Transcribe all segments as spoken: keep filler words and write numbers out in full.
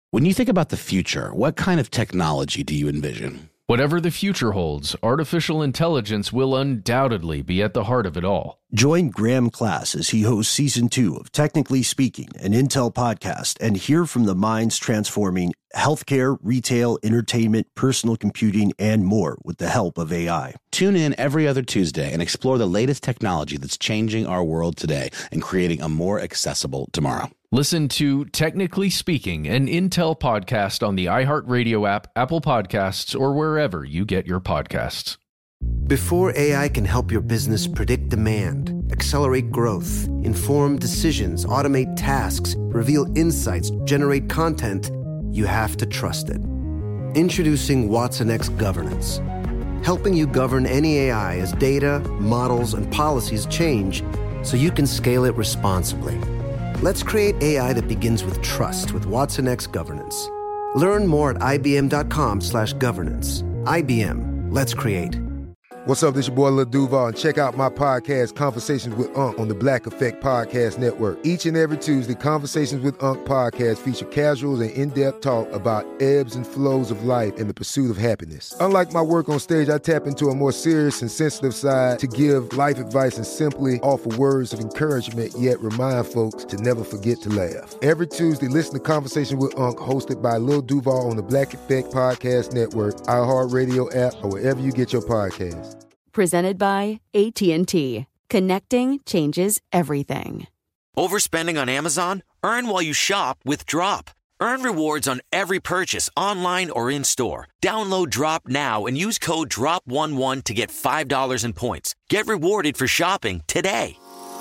When you think about the future, what kind of technology do you envision? Whatever the future holds, artificial intelligence will undoubtedly be at the heart of it all. Join Graham Class as he hosts Season two of Technically Speaking, an Intel podcast, and hear from the minds transforming healthcare, retail, entertainment, personal computing, and more with the help of A I. Tune in every other Tuesday and explore the latest technology that's changing our world today and creating a more accessible tomorrow. Listen to Technically Speaking, an Intel podcast on the iHeartRadio app, Apple Podcasts, or wherever you get your podcasts. Before A I can help your business predict demand, accelerate growth, inform decisions, automate tasks, reveal insights, generate content, you have to trust it. Introducing watsonx Governance, helping you govern any A I as data, models, and policies change so you can scale it responsibly. Let's create A I that begins with trust with watsonx Governance. Learn more at ibm.com slash governance. I B M. Let's create. What's up, this your boy Lil Duval, and check out my podcast, Conversations with Unc, on the Black Effect Podcast Network. Each and every Tuesday, Conversations with Unc podcast feature casuals and in-depth talk about ebbs and flows of life and the pursuit of happiness. Unlike my work on stage, I tap into a more serious and sensitive side to give life advice and simply offer words of encouragement, yet remind folks to never forget to laugh. Every Tuesday, listen to Conversation with Unc, hosted by Lil Duval on the Black Effect Podcast Network, iHeartRadio app, or wherever you get your podcasts. Presented by A T and T. Connecting changes everything. Overspending on Amazon? Earn while you shop with Drop. Earn rewards on every purchase online or in-store. Download Drop now and use code drop eleven to get five dollars in points. Get rewarded for shopping today.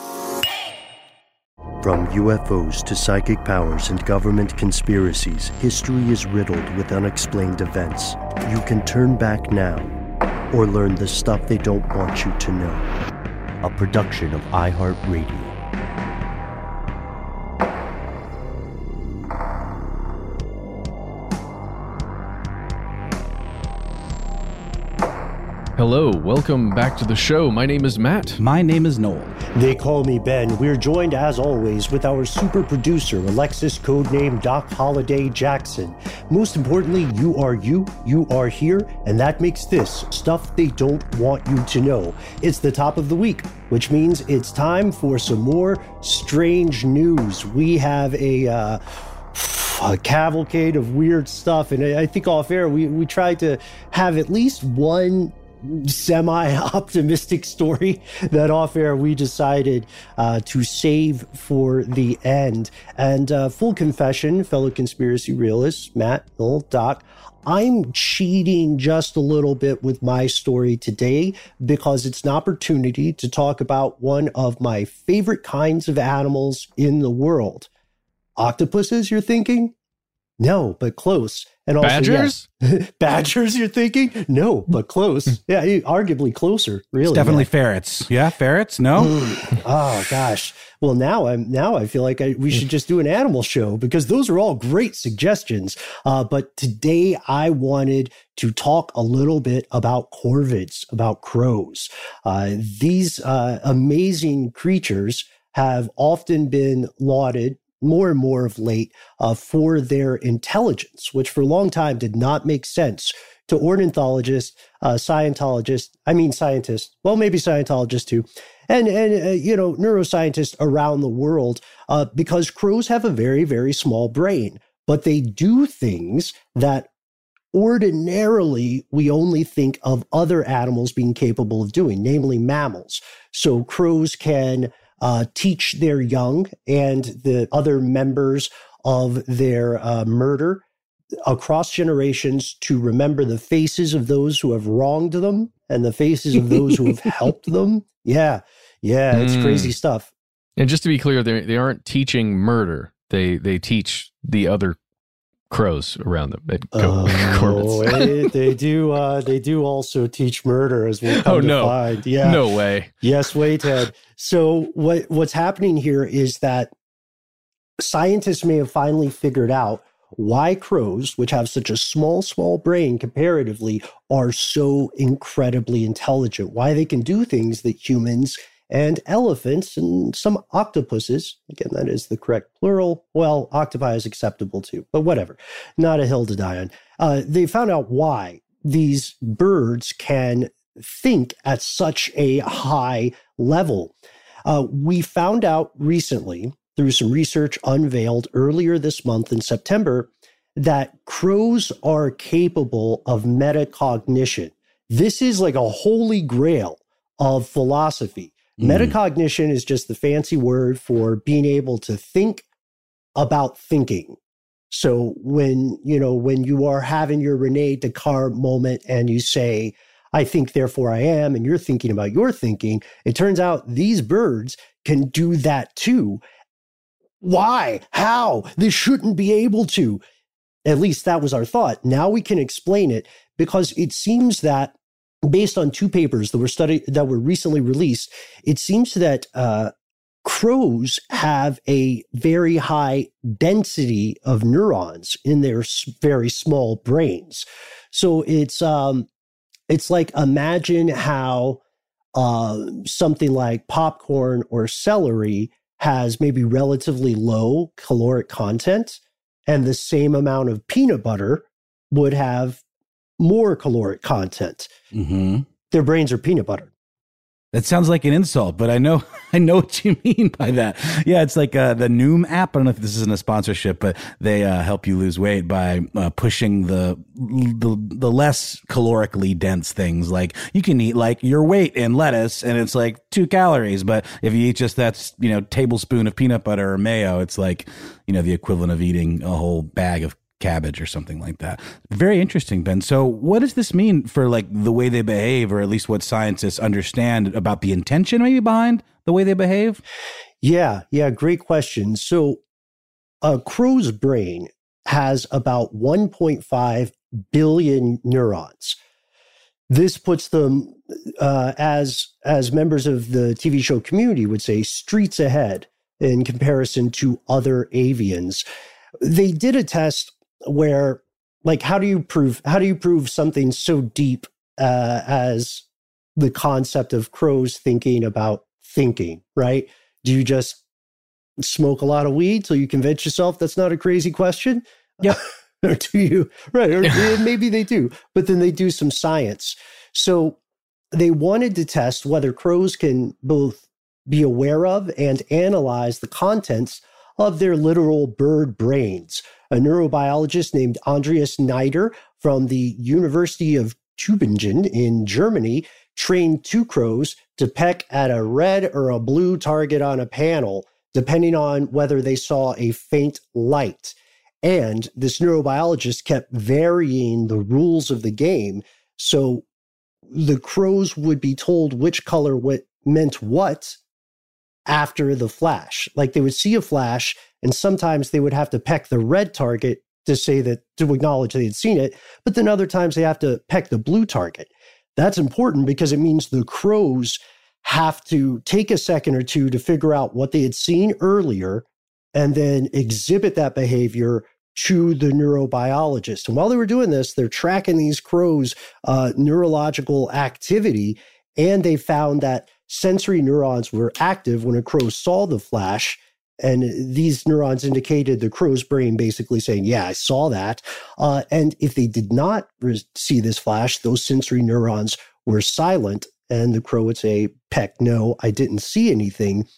From U F Os to psychic powers and government conspiracies, history is riddled with unexplained events. You can turn back now or learn the stuff they don't want you to know. A production of iHeartRadio. Hello, welcome back to the show. My name is Matt. My name is Noel. They call me Ben. We're joined, as always, with our super producer, Alexis, codename Doc Holliday Jackson. Most importantly, you are you, you are here, and that makes this stuff they don't want you to know. It's the top of the week, which means it's time for some more strange news. We have a... Uh, a cavalcade of weird stuff, and I think off air we, we tried to have at least one semi-optimistic story that off air we decided uh, to save for the end. And uh, full confession, fellow conspiracy realists, Matt, Noel, Doc, I'm cheating just a little bit with my story today because it's an opportunity to talk about one of my favorite kinds of animals in the world. Octopuses, you're thinking? No, but close. And also, Badgers? Yes. Badgers, you're thinking? No, but close. Yeah, arguably closer, really. It's definitely yeah. ferrets. Yeah, ferrets? No? Oh, gosh. Well, now I'm now I feel like I, we should just do an animal show because those are all great suggestions. Uh, but today I wanted to talk a little bit about corvids, about crows. Uh, these uh, amazing creatures have often been lauded more and more of late uh, for their intelligence, which for a long time did not make sense to ornithologists, uh, Scientologists, I mean scientists, well, maybe Scientologists too, and, and uh, you know, neuroscientists around the world, uh, because crows have a very, very small brain, but they do things that ordinarily we only think of other animals being capable of doing, namely mammals. So crows can Uh, teach their young and the other members of their uh, murder across generations to remember the faces of those who have wronged them and the faces of those who have helped them. Yeah, yeah, it's mm. crazy stuff. And just to be clear, they they aren't teaching murder. They they teach the other crows around them. At oh, it, they do. Uh, they do also teach murder, as we'll come oh, to no. find. Yeah, no way. Yes, wait, Ted. So what what's happening here is that scientists may have finally figured out why crows, which have such a small, small brain comparatively, are so incredibly intelligent. Why they can do things that humans and elephants and some octopuses. Again, that is the correct plural. Well, octopi is acceptable too, but whatever. Not a hill to die on. Uh, they found out why these birds can think at such a high level. Uh, we found out recently through some research unveiled earlier this month in September that crows are capable of metacognition. This is like a holy grail of philosophy. Mm. Metacognition is just the fancy word for being able to think about thinking. So when, you know, when you are having your Rene Descartes moment and you say, I think, therefore I am, and you're thinking about your thinking, it turns out these birds can do that too. Why? How? They shouldn't be able to. At least that was our thought. Now we can explain it because it seems that based on two papers that were studied, that were recently released, it seems that uh, crows have a very high density of neurons in their very small brains. So it's um, it's like, imagine how uh, something like popcorn or celery has maybe relatively low caloric content, and the same amount of peanut butter would have more caloric content. Mm-hmm. Their brains are peanut butter. That sounds like an insult, but I know I know what you mean by that. Yeah, it's like uh, the Noom app. I don't know if this isn't a sponsorship, but they uh, help you lose weight by uh, pushing the, the the less calorically dense things. Like you can eat like your weight in lettuce, and it's like two calories. But if you eat just that, you know, tablespoon of peanut butter or mayo, it's like, you know, the equivalent of eating a whole bag of cabbage or something like that. Very interesting, Ben. So what does this mean for like the way they behave, or at least what scientists understand about the intention maybe behind the way they behave? Yeah, yeah, great question. So a crow's brain has about one point five billion neurons. This puts them, uh, as, as members of the T V show Community would say, streets ahead in comparison to other avians. They did a test where, like, how do you prove how do you prove something so deep uh, as the concept of crows thinking about thinking, right? Do you just smoke a lot of weed till you convince yourself that's not a crazy question? Yep. Or do you, right? Or maybe they do, but then they do some science. So they wanted to test whether crows can both be aware of and analyze the contents of their literal bird brains. A neurobiologist named Andreas Neider from the University of Tübingen in Germany trained two crows to peck at a red or a blue target on a panel, depending on whether they saw a faint light. And this neurobiologist kept varying the rules of the game. So the crows would be told which color what meant what after the flash. Like they would see a flash, and sometimes they would have to peck the red target to say that, to acknowledge they had seen it. But then other times they have to peck the blue target. That's important because it means the crows have to take a second or two to figure out what they had seen earlier and then exhibit that behavior to the neurobiologist. And while they were doing this, they're tracking these crows' uh, neurological activity, and they found that sensory neurons were active when a crow saw the flash. And these neurons indicated the crow's brain basically saying, yeah, I saw that. Uh, and if they did not re- see this flash, those sensory neurons were silent. And the crow would say, peck, no, I didn't see anything.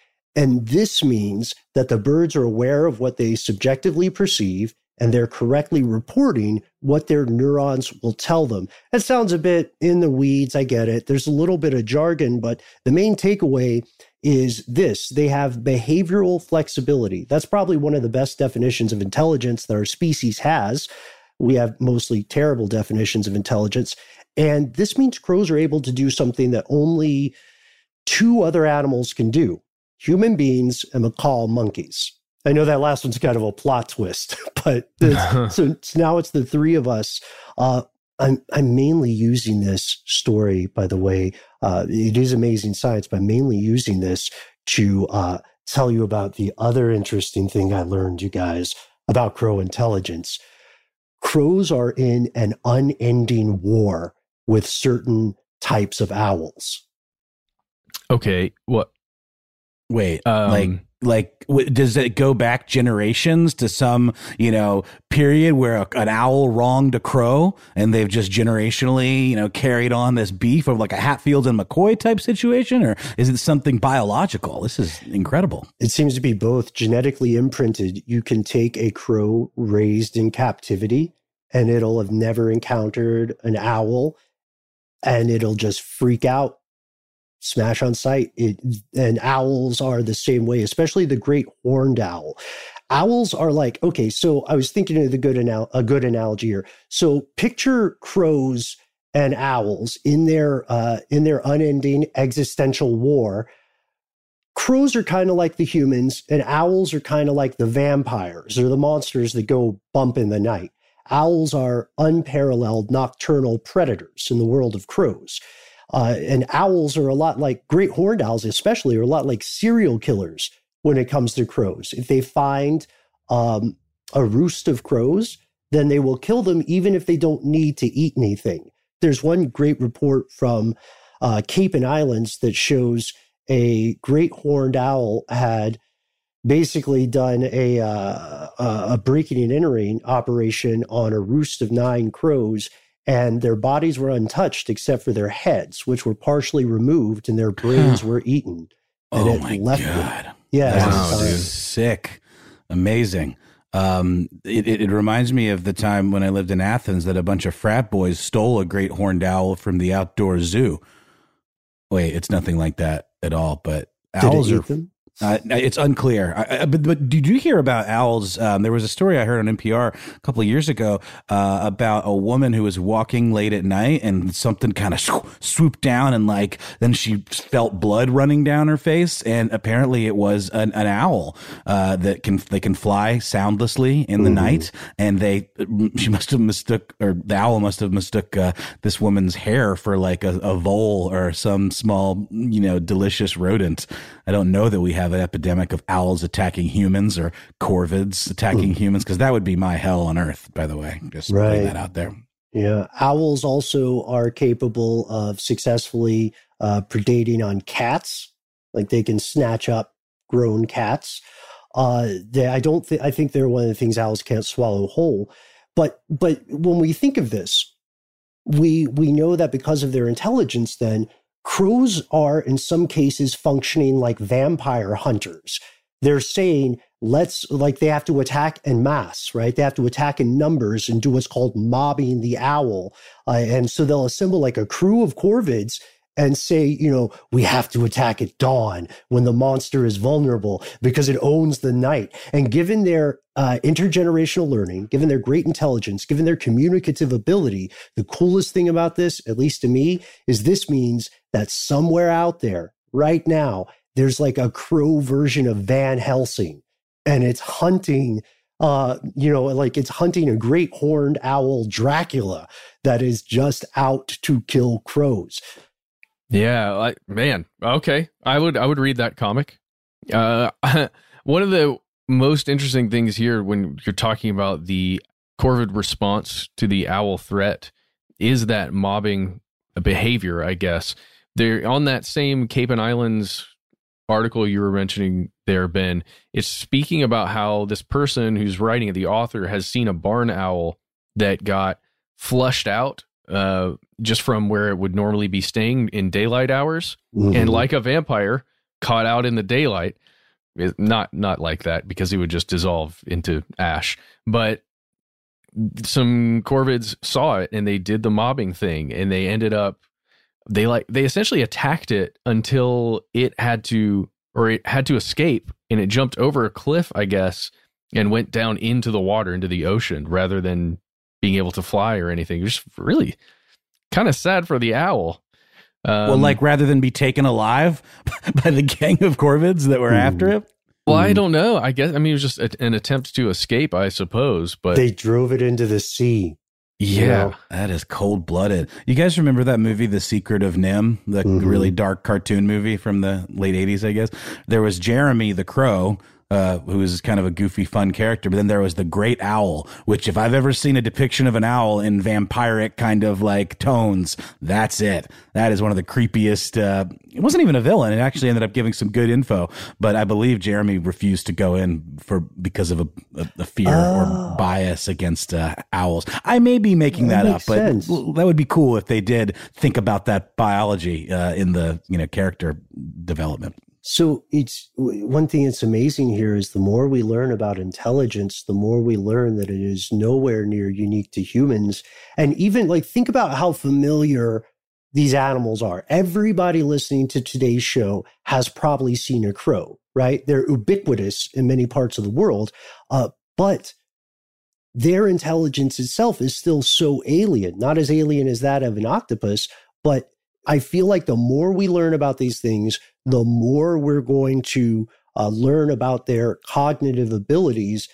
And this means that the birds are aware of what they subjectively perceive, and they're correctly reporting what their neurons will tell them. That sounds a bit in the weeds, I get it. There's a little bit of jargon, but the main takeaway is this: they have behavioral flexibility. That's probably one of the best definitions of intelligence that our species has. We have mostly terrible definitions of intelligence. And this means crows are able to do something that only two other animals can do: human beings and macaw monkeys. I know that last one's kind of a plot twist, but it's, so it's, now it's the three of us. Uh, I'm, I'm mainly using this story, by the way. Uh, it is amazing science, but I'm mainly using this to uh, tell you about the other interesting thing I learned, you guys, about crow intelligence. Crows are in an unending war with certain types of owls. Okay, what? Wait, Um, like, like, w- does it go back generations to some, you know, period where a, an owl wronged a crow and they've just generationally, you know, carried on this beef of like a Hatfield and McCoy type situation? Or is it something biological? This is incredible. It seems to be both genetically imprinted. You can take a crow raised in captivity and it'll have never encountered an owl and it'll just freak out, smash on sight. It, and owls are the same way, especially the great horned owl. Owls are like, okay, so I was thinking of the good anal- a good analogy here. So picture crows and owls in their uh, in their unending existential war. Crows are kind of like the humans, and owls are kind of like the vampires or the monsters that go bump in the night. Owls are unparalleled nocturnal predators in the world of crows. Uh, and owls are a lot like great horned owls, especially, are a lot like serial killers when it comes to crows. If they find um, a roost of crows, then they will kill them even if they don't need to eat anything. There's one great report from uh, Cape and Islands that shows a great horned owl had basically done a, uh, a breaking and entering operation on a roost of nine crows, and their bodies were untouched except for their heads, which were partially removed, and their brains huh. were eaten. And oh it my left God. Them. Yeah. Wow, dude. Sick. Amazing. Um, it, it, it reminds me of the time when I lived in Athens that a bunch of frat boys stole a great horned owl from the outdoor zoo. Wait, it's nothing like that at all, but Did owls it eat are... them? Uh, it's unclear. I, I, but, but did you hear about owls? Um, there was a story I heard on N P R a couple of years ago uh, about a woman who was walking late at night and something kind of swooped down and like then she felt blood running down her face, and apparently it was an, an owl uh, that can they can fly soundlessly in the mm-hmm. night, and they she must have mistook or the owl must have mistook uh, this woman's hair for like a, a vole or some small you know delicious rodent. I don't know that we have an epidemic of owls attacking humans or corvids attacking mm. humans, because that would be my hell on earth, by the way. Just right. putting that out there. Yeah. Owls also are capable of successfully uh, predating on cats. Like they can snatch up grown cats. Uh, they, I don't think, I think they're one of the things owls can't swallow whole. But, but when we think of this, we, we know that because of their intelligence, then crows are, in some cases, functioning like vampire hunters. They're saying, let's, like they have to attack en masse, right? They have to attack in numbers and do what's called mobbing the owl. Uh, and so they'll assemble like a crew of corvids and say, you know, we have to attack at dawn when the monster is vulnerable because it owns the night. And given their uh, intergenerational learning, given their great intelligence, given their communicative ability, the coolest thing about this, at least to me, is this means that somewhere out there right now, there's like a crow version of Van Helsing, and it's hunting Uh, you know, like it's hunting a great horned owl Dracula that is just out to kill crows. Yeah, I, man. Okay, I would I would read that comic. Uh, one of the most interesting things here when you're talking about the corvid response to the owl threat is that mobbing behavior, I guess. They're on that same Cape and Islands article you were mentioning there, Ben. It's speaking about how this person who's writing it, the author, has seen a barn owl that got flushed out uh, just from where it would normally be staying in daylight hours, mm-hmm. and like a vampire, caught out in the daylight. Not not like that, because he would just dissolve into ash. But some corvids saw it and they did the mobbing thing, and they ended up they like they essentially attacked it until it had to or it had to escape, and it jumped over a cliff, I guess, and went down into the water, into the ocean, rather than being able to fly or anything. It was really kind of sad for the owl. Um, well, like rather than be taken alive by the gang of corvids that were mm. after it? Well, I don't know. I guess, I mean, it was just a, an attempt to escape, I suppose. But they drove it into the sea. Yeah. You know? That is cold-blooded. You guys remember that movie, The Secret of Nim? The mm-hmm. really dark cartoon movie from the late eighties, I guess? There was Jeremy the Crow, uh, who is kind of a goofy, fun character. But then there was the Great Owl, which if I've ever seen a depiction of an owl in vampiric kind of like tones, that's it. That is one of the creepiest. Uh, it wasn't even a villain. It actually ended up giving some good info, but I believe Jeremy refused to go in for because of a, a, a fear oh. or bias against uh, owls. I may be making that, that up, but sense. That would be cool if they did think about that biology uh, in the you know character development. So it's one thing that's amazing here is the more we learn about intelligence, the more we learn that it is nowhere near unique to humans. And even like think about how familiar these animals are. Everybody listening to today's show has probably seen a crow, right? They're ubiquitous in many parts of the world, uh, but their intelligence itself is still so alien, not as alien as that of an octopus, but I feel like the more we learn about these things, the more we're going to uh, learn about their cognitive abilities.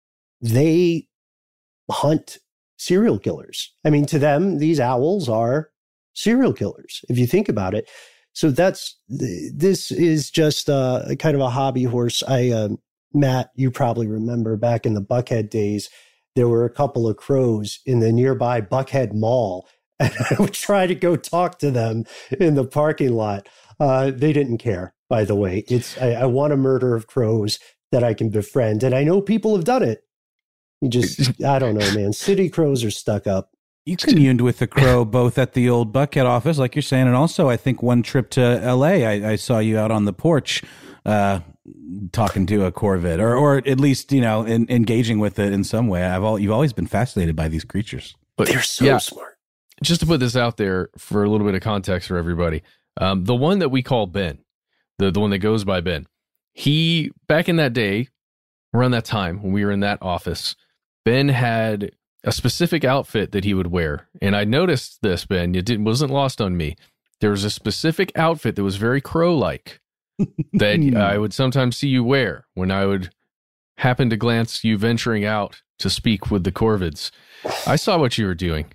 They hunt serial killers. I mean, to them, these owls are serial killers, if you think about it. So that's, this is just uh, kind of a hobby horse. I, uh, Matt, you probably remember back in the Buckhead days, there were a couple of crows in the nearby Buckhead Mall. And I would try to go talk to them in the parking lot. Uh, they didn't care, by the way. It's I, I want a murder of crows that I can befriend. And I know people have done it. You just, I don't know, man. City crows are stuck up. You communed with the crow both at the old Buckhead office, like you're saying, and also I think one trip to L A, I, I saw you out on the porch uh, talking to a corvid, or or at least, you know, in, engaging with it in some way. I've all, you've always been fascinated by these creatures. But they're so yeah. smart. Just to put this out there for a little bit of context for everybody, um, the one that we call Ben, the, the one that goes by Ben, he, back in that day, around that time when we were in that office, Ben had a specific outfit that he would wear. And I noticed this, Ben, it didn't, wasn't lost on me. There was a specific outfit that was very crow-like that I would sometimes see you wear when I would happen to glance you venturing out to speak with the corvids. I saw what you were doing.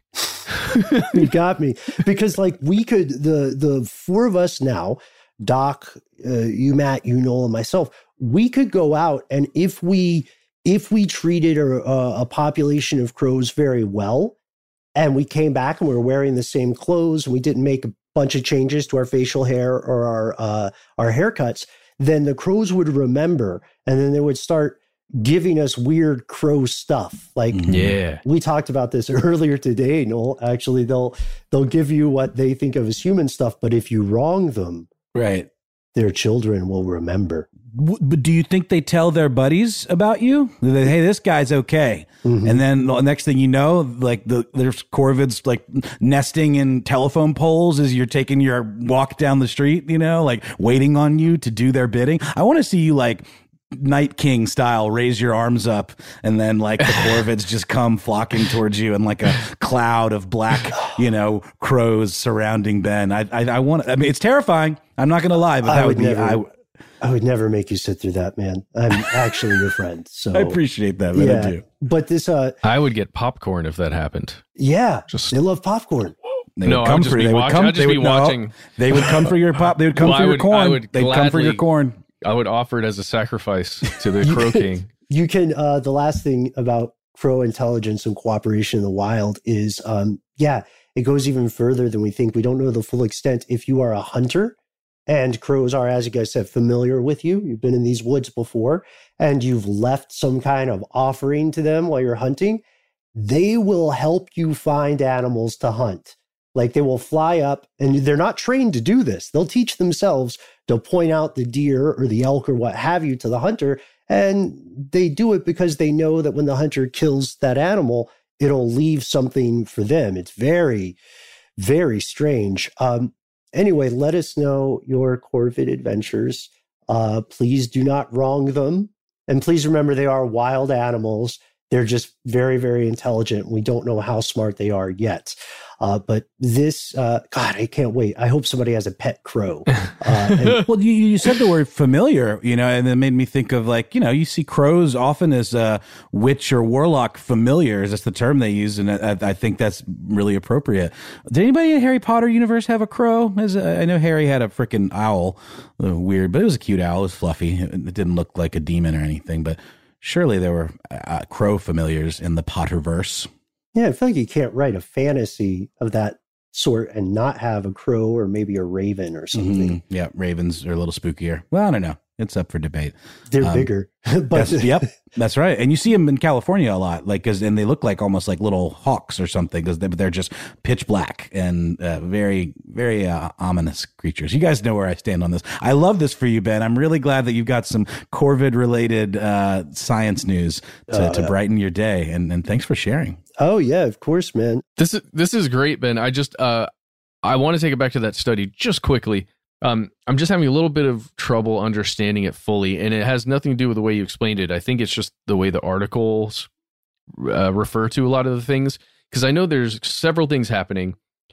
You got me. Because like we could, the the four of us now, Doc, uh, you, Matt, you, Noel, and myself, we could go out and if we if we treated a, a population of crows very well, and we came back and we were wearing the same clothes, and we didn't make a bunch of changes to our facial hair or our uh, our haircuts, then the crows would remember, and then they would start giving us weird crow stuff. Like, yeah, we talked about this earlier today, Noel. Actually, they'll they'll give you what they think of as human stuff, but if you wrong them, right, their children will remember. But do you think they tell their buddies about you? They, hey, this guy's okay. Mm-hmm. And then the next thing you know, like the there's corvids like nesting in telephone poles as you're taking your walk down the street, you know, like waiting on you to do their bidding. I want to see you like Night King style, raise your arms up, and then like the corvids just come flocking towards you in like a cloud of black, you know, crows surrounding Ben. I, I, I want. I mean, it's terrifying. I'm not going to lie, but that I would, would be. Never, I, I would never make you sit through that, man. I'm actually your friend, so I appreciate that, man. Yeah, I do. But this, uh, I would get popcorn if that happened. Yeah, just they love popcorn. They no, would come I would just for be they watching. would come, I'd just they be would, no, watching. They would come for your pop. They would come well, for I your would, corn. I would They'd come for your corn. I would offer it as a sacrifice to the Crow King. You can, uh, the last thing about crow intelligence and cooperation in the wild is, um, yeah, it goes even further than we think. We don't know the full extent. If you are a hunter and crows are, as you guys said, familiar with you, you've been in these woods before, and you've left some kind of offering to them while you're hunting, they will help you find animals to hunt. Like they will fly up, and they're not trained to do this. They'll teach themselves to point out the deer or the elk or what have you to the hunter. And they do it because they know that when the hunter kills that animal, it'll leave something for them. It's very, very strange. Um, anyway, let us know your corvid adventures. Uh, please do not wrong them. And please remember they are wild animals. They're just very, very intelligent. We don't know how smart they are yet. Uh, but this, uh, God, I can't wait. I hope somebody has a pet crow. Uh, and- well, you, you said the word familiar, you know, and it made me think of like, you know, you see crows often as uh, witch or warlock familiars. That's the term they use. And I, I think that's really appropriate. Did anybody in Harry Potter universe have a crow? As a, I know Harry had a freaking owl. Uh, weird, but it was a cute owl. It was fluffy. It, it didn't look like a demon or anything, but surely there were uh, crow familiars in the Potterverse. Yeah, I feel like you can't write a fantasy of that sort and not have a crow or maybe a raven or something. Mm-hmm. Yeah, ravens are a little spookier. Well, I don't know. It's up for debate. They're um, bigger. but that's, yep, that's right. And you see them in California a lot, like, cause, and they look like almost like little hawks or something, because they, they're just pitch black and uh, very, very uh, ominous creatures. You guys know where I stand on this. I love this for you, Ben. I'm really glad that you've got some Corvid related uh, science news to, uh, to yeah. brighten your day. And, and thanks for sharing. Oh yeah, of course, man. This is this is great, Ben. I just uh, I want to take it back to that study just quickly. Um, I'm just having a little bit of trouble understanding it fully, and it has nothing to do with the way you explained it. I think it's just the way the articles uh, refer to a lot of the things, because I know there's several things happening.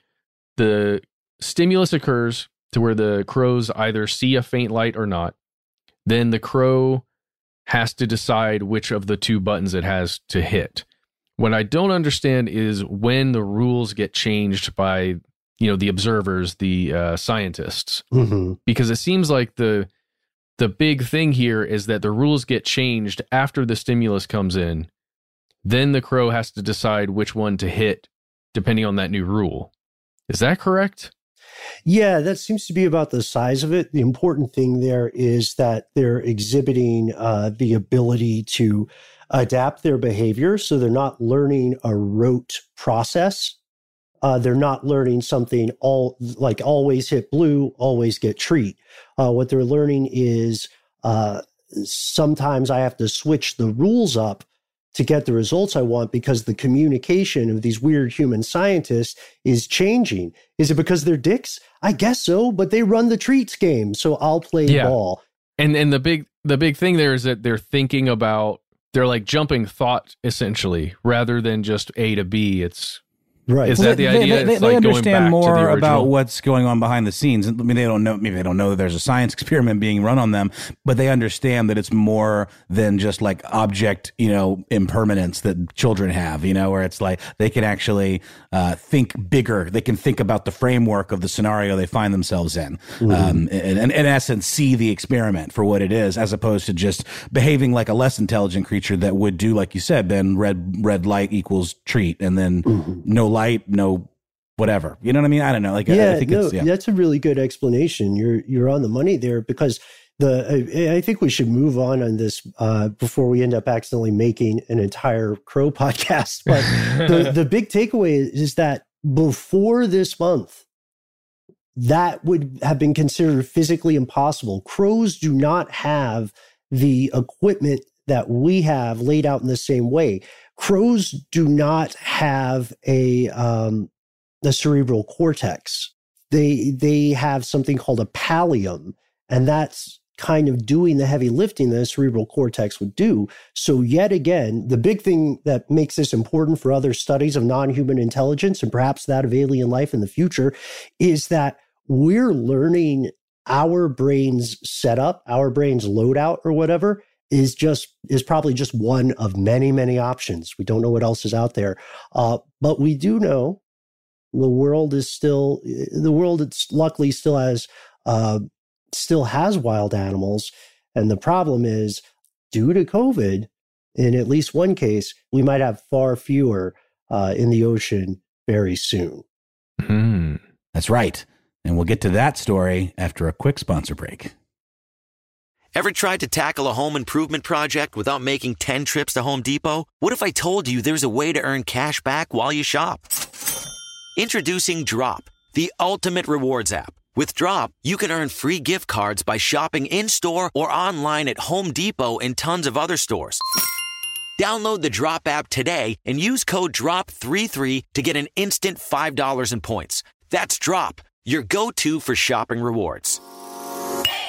The stimulus occurs to where the crows either see a faint light or not. Then the crow has to decide which of the two buttons it has to hit. What I don't understand is when the rules get changed by, you know, the observers, the uh, scientists, mm-hmm. because it seems like the the big thing here is that the rules get changed after the stimulus comes in. Then the crow has to decide which one to hit, depending on that new rule. Is that correct? Yeah, that seems to be about the size of it. The important thing there is that they're exhibiting uh, the ability to adapt their behavior, so they're not learning a rote process. Uh, they're not learning something all like always hit blue, always get treat. Uh, what they're learning is uh, sometimes I have to switch the rules up to get the results I want because the communication of these weird human scientists is changing. Is it because they're dicks? I guess so, but they run the treats game, so I'll play yeah. ball. And and the big the big thing there is that they're thinking about They're like jumping thought, essentially, rather than just A to B. It's right. Is well, that the they, idea? They, they, it's they like understand going back more to the about original. what's going on behind the scenes. I mean, they don't know. Maybe they don't know that there's a science experiment being run on them, but they understand that it's more than just like object, you know, impermanence that children have. You know, where it's like they can actually uh, think bigger. They can think about the framework of the scenario they find themselves in, mm-hmm. um, and, and in essence, see the experiment for what it is, as opposed to just behaving like a less intelligent creature that would do, like you said, then red red light equals treat, and then mm-hmm. no light, no whatever. You know what I mean? I don't know. Like, yeah, I think no, it's, yeah. that's a really good explanation. You're you're on the money there, because the I, I think we should move on on this uh, before we end up accidentally making an entire crow podcast. But the, the big takeaway is that before this month, that would have been considered physically impossible. Crows do not have the equipment that we have laid out in the same way. Crows do not have a um, the cerebral cortex. They they have something called a pallium, and that's kind of doing the heavy lifting that a cerebral cortex would do. So yet again, the big thing that makes this important for other studies of non-human intelligence and perhaps that of alien life in the future is that we're learning our brain's setup, our brain's loadout or whatever is just is probably just one of many, many options. We don't know what else is out there. Uh, but we do know the world is still, the world it's luckily still has, uh, still has wild animals. And the problem is, due to COVID, in at least one case, we might have far fewer uh, in the ocean very soon. Mm, that's right. And we'll get to that story after a quick sponsor break. Ever tried to tackle a home improvement project without making ten trips to Home Depot? What if I told you there's a way to earn cash back while you shop? Introducing Drop, the ultimate rewards app. With Drop, you can earn free gift cards by shopping in-store or online at Home Depot and tons of other stores. Download the Drop app today and use code drop thirty-three to get an instant five dollars in points. That's Drop, your go-to for shopping rewards.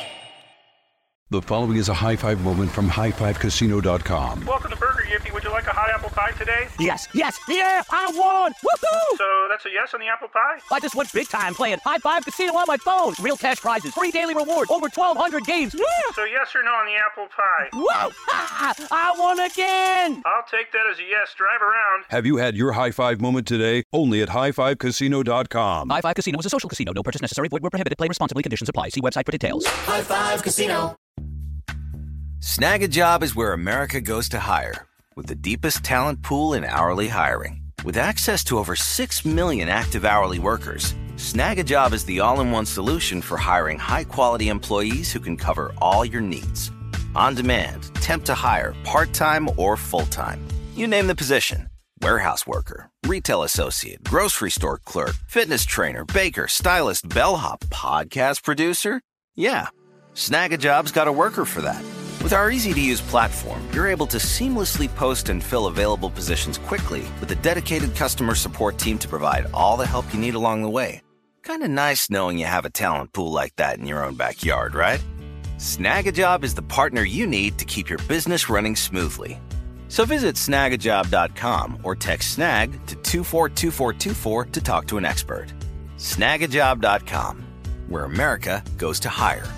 The following is a high five moment from high five casino dot com. Welcome to Burger Yippee. Would you like a hot apple pie today? Yes, yes, yeah, I won! Woohoo! So that's a yes on the apple pie? I just went big time playing High Five Casino on my phone. Real cash prizes, free daily rewards, over twelve hundred games. Yeah! So yes or no on the apple pie? Whoa! Ah, I won again! I'll take that as a yes. Drive around. Have you had your high five moment today? Only at high five casino dot com. High Five Casino is a social casino. No purchase necessary. Void where prohibited. Play responsibly. Conditions apply. See website for details. High Five Casino. Snag a Job is where America goes to hire, with the deepest talent pool in hourly hiring. With access to over six million active hourly workers, Snag a Job is the all-in-one solution for hiring high-quality employees who can cover all your needs. On demand, temp to hire, part-time or full-time. You name the position. Warehouse worker, retail associate, grocery store clerk, fitness trainer, baker, stylist, bellhop, podcast producer. Yeah, Snag a Job's got a worker for that. With our easy-to-use platform, you're able to seamlessly post and fill available positions quickly with a dedicated customer support team to provide all the help you need along the way. Kind of nice knowing you have a talent pool like that in your own backyard, right? Snag a Job is the partner you need to keep your business running smoothly. So visit snag a job dot com or text SNAG to two four two four two four to talk to an expert. snag a job dot com, where America goes to hire.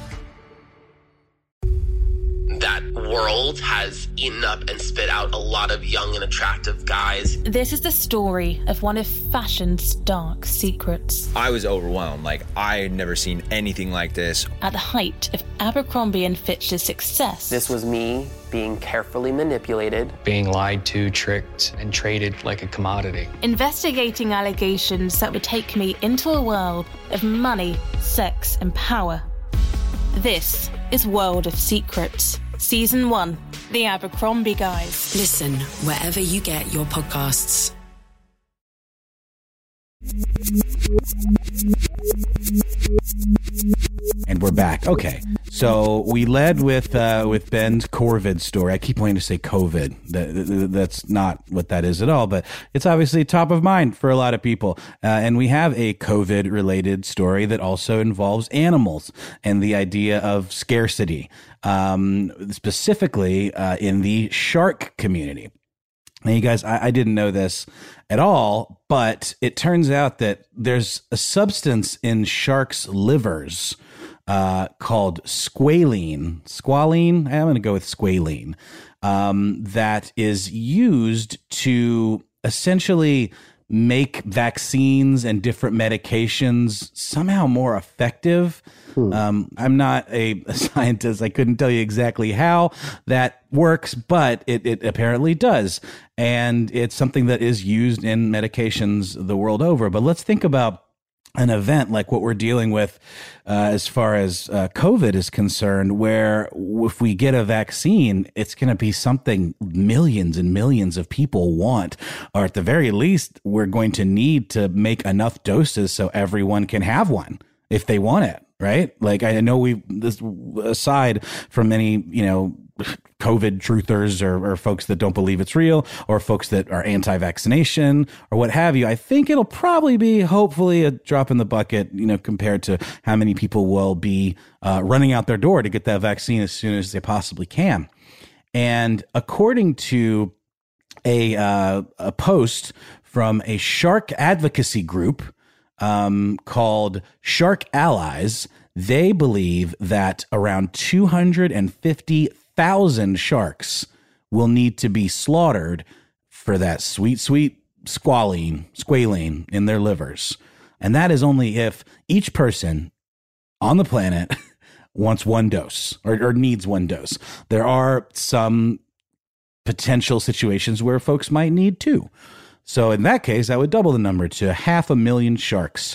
That world has eaten up and spit out a lot of young and attractive guys. This is the story of one of fashion's dark secrets. I was overwhelmed. Like, I had never seen anything like this. At the height of Abercrombie and Fitch's success. This was me being carefully manipulated. Being lied to, tricked, and traded like a commodity. Investigating allegations that would take me into a world of money, sex, and power. This is World of Secrets, Season one, The Abercrombie Guys. Listen wherever you get your podcasts. And we're back. Okay, so we led with uh, with Ben's Corvid story. I keep wanting to say COVID. That, that's not what that is at all, but it's obviously top of mind for a lot of people. Uh, and we have a COVID-related story that also involves animals and the idea of scarcity, um, specifically uh, in the shark community. Now, you guys, I, I didn't know this at all, but it turns out that there's a substance in sharks' livers uh, called squalene. Squalene? I'm going to go with squalene. Um, that is used to essentially make vaccines and different medications somehow more effective. Hmm. Um, I'm not a, a scientist. I couldn't tell you exactly how that works, but it, it apparently does. And it's something that is used in medications the world over. But let's think about an event like what we're dealing with uh, as far as uh, COVID is concerned, where if we get a vaccine, it's going to be something millions and millions of people want, or at the very least, we're going to need to make enough doses so everyone can have one if they want it, right? Like, I know we, this aside from any, you know, COVID truthers or, or folks that don't believe it's real, or folks that are anti-vaccination or what have you, I think it'll probably be hopefully a drop in the bucket, you know, compared to how many people will be uh, running out their door to get that vaccine as soon as they possibly can. And according to a uh, a post from a shark advocacy group um, called Shark Allies, they believe that around two hundred fifty thousand sharks will need to be slaughtered for that sweet, sweet squalene, squalene in their livers. And that is only if each person on the planet wants one dose or, or needs one dose. There are some potential situations where folks might need two. So in that case, I would double the number to half a million sharks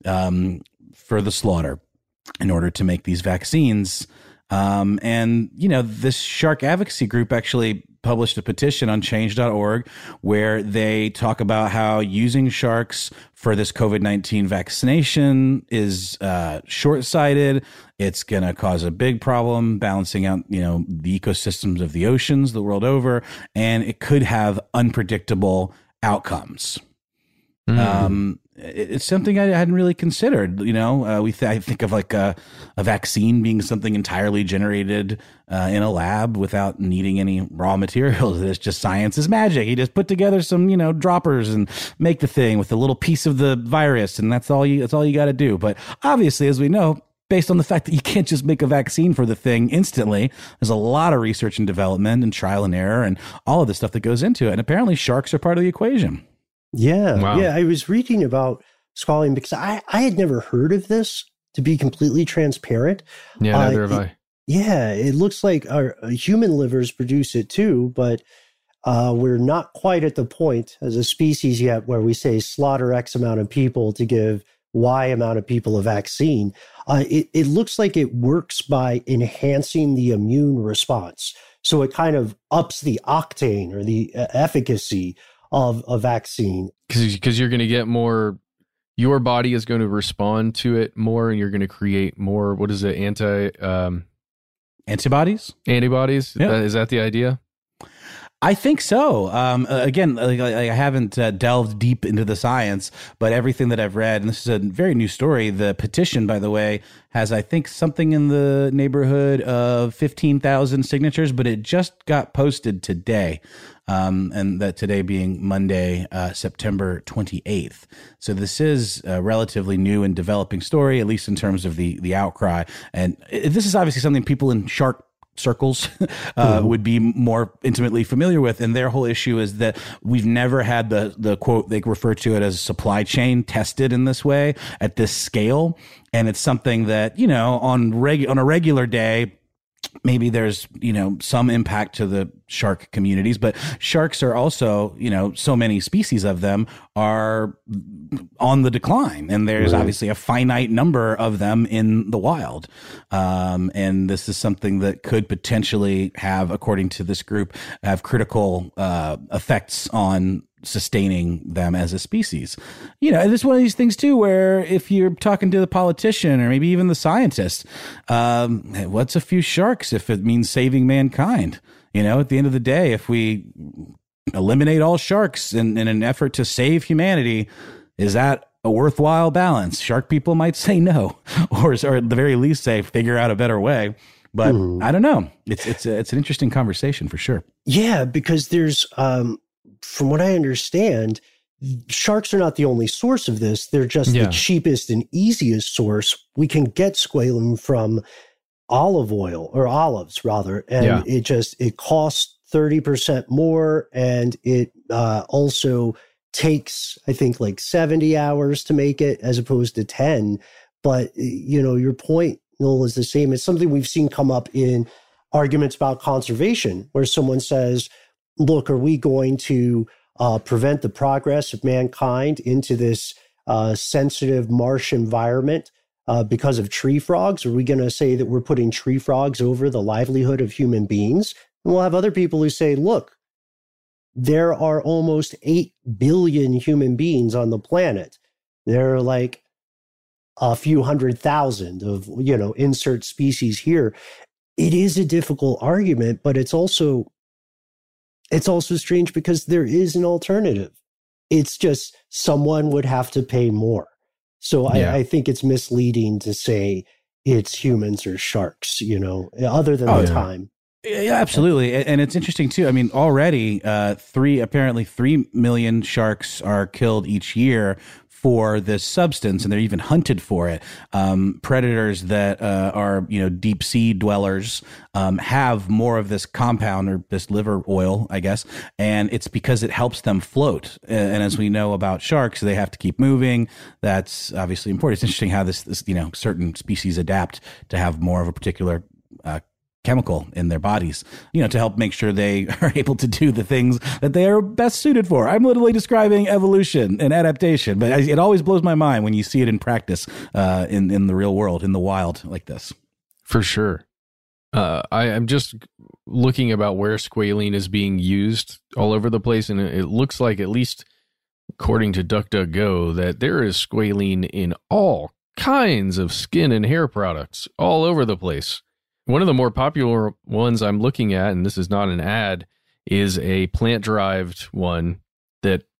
um, for the slaughter in order to make these vaccines. Um, and, you know, this shark advocacy group actually published a petition on change dot org where they talk about how using sharks for this COVID nineteen vaccination is uh, short-sighted. It's going to cause a big problem balancing out, you know, the ecosystems of the oceans the world over, and it could have unpredictable outcomes. Mm. Um, it, it's something I hadn't really considered. You know, uh, we th- I think of like a, a vaccine being something entirely generated uh, in a lab without needing any raw materials. It's just science is magic. You just put together some, you know, droppers and make the thing with a little piece of the virus, and that's all you. That's all you got to do. But obviously, as we know, based on the fact that you can't just make a vaccine for the thing instantly, there's a lot of research and development and trial and error and all of the stuff that goes into it. And apparently, sharks are part of the equation. Yeah. Wow. Yeah. I was reading about squalene because I, I had never heard of this, to be completely transparent. Yeah, neither uh, have it, I. Yeah. It looks like our uh, human livers produce it too, but uh, we're not quite at the point as a species yet where we say slaughter X amount of people to give Y amount of people a vaccine. Uh, it, it looks like it works by enhancing the immune response. So it kind of ups the octane or the uh, efficacy of a vaccine. Because you're going to get more, your body is going to respond to it more, and you're going to create more, what is it, anti... Um, Antibodies? Antibodies? Yeah. Uh, is that the idea? I think so. Um, uh, again, like, like, I haven't uh, delved deep into the science, but everything that I've read, and this is a very new story. The petition, by the way, has, I think, something in the neighborhood of fifteen thousand signatures, but it just got posted today. Um, and that today being Monday, uh, September twenty-eighth. So this is a relatively new and developing story, at least in terms of the, the outcry. And it, this is obviously something people in shark circles uh, mm-hmm. would be more intimately familiar with. And their whole issue is that we've never had the, the quote, they refer to it as supply chain tested in this way at this scale. And it's something that, you know, on reg on a regular day, maybe there's, you know, some impact to the shark communities, but sharks are also, you know, so many species of them are on the decline. And there's right. obviously a finite number of them in the wild. Um, and this is something that could potentially have, according to this group, have critical uh, effects on sustaining them as a species. You know, and it's one of these things too, where if you're talking to the politician or maybe even the scientist, um, what's a few sharks if it means saving mankind? You know, at the end of the day, if we eliminate all sharks in, in an effort to save humanity, is that a worthwhile balance? Shark people might say no, or, or at the very least say, figure out a better way. But mm. I don't know. It's, it's, a, it's an interesting conversation for sure. Yeah, because there's, um, from what I understand, sharks are not the only source of this. They're just yeah. the cheapest and easiest source. We can get squalene from olive oil or olives rather. And yeah. it just, it costs thirty percent more. And it uh, also takes, I think, like seventy hours to make it as opposed to ten. But, you know, your point, Noel, is the same. It's something we've seen come up in arguments about conservation, where someone says, look, are we going to uh, prevent the progress of mankind into this uh, sensitive marsh environment uh, because of tree frogs? Are we going to say that we're putting tree frogs over the livelihood of human beings? And we'll have other people who say, look, there are almost eight billion human beings on the planet. There are like a few hundred thousand of, you know, insert species here. It is a difficult argument, but it's also It's also strange because there is an alternative. It's just someone would have to pay more. So yeah. I, I think it's misleading to say it's humans or sharks, you know, other than oh, the yeah. time. Yeah, absolutely. And it's interesting too. I mean, already uh, three, apparently three million sharks are killed each year for this substance, and they're even hunted for it. Um, predators that uh, are, you know, deep sea dwellers um, have more of this compound or this liver oil, I guess, and it's because it helps them float. And as we know about sharks, they have to keep moving. That's obviously important. It's interesting how this, this you know, certain species adapt to have more of a particular uh, chemical in their bodies, you know, to help make sure they are able to do the things that they are best suited for. I'm literally describing evolution and adaptation, but it always blows my mind when you see it in practice uh, in, in the real world, in the wild like this. For sure. Uh, I am just looking about where squalene is being used all over the place, and it looks like, at least according to DuckDuckGo, that there is squalene in all kinds of skin and hair products all over the place. One of the more popular ones I'm looking at, and this is not an ad, is a plant-derived one that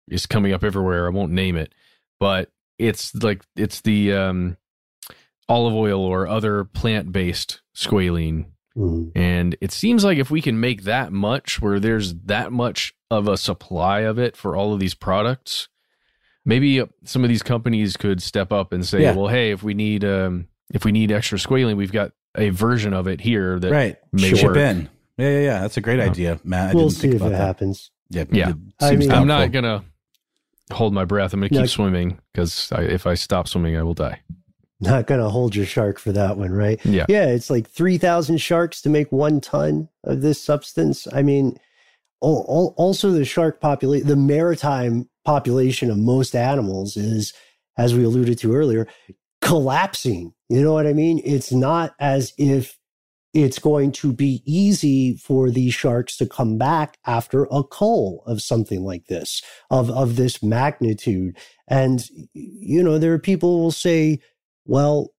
is coming up everywhere. I won't name it, but it's like it's the um, olive oil or other plant-based squalene. Mm. And it seems like if we can make that much, where there's that much of a supply of it for all of these products, maybe some of these companies could step up and say, Yeah. well, hey, if we need um, if we need extra squalene, we've got a version of it here that right. may Ship work. in. Yeah, yeah, yeah. That's a great Yeah. idea, Matt. I We'll didn't see think if about it that. happens. Yeah, Yeah. it I seems mean- I'm doubtful. not gonna hold my breath. I'm gonna keep No. swimming because if I stop swimming, I will die. Not going to hold your shark for that one, right? Yeah. Yeah, it's like three thousand sharks to make one ton of this substance. I mean, al- al- also the shark population, the maritime population of most animals is, as we alluded to earlier, collapsing. You know what I mean? It's not as if it's going to be easy for these sharks to come back after a cull of something like this, of, of this magnitude. And, you know, there are people who will say, well,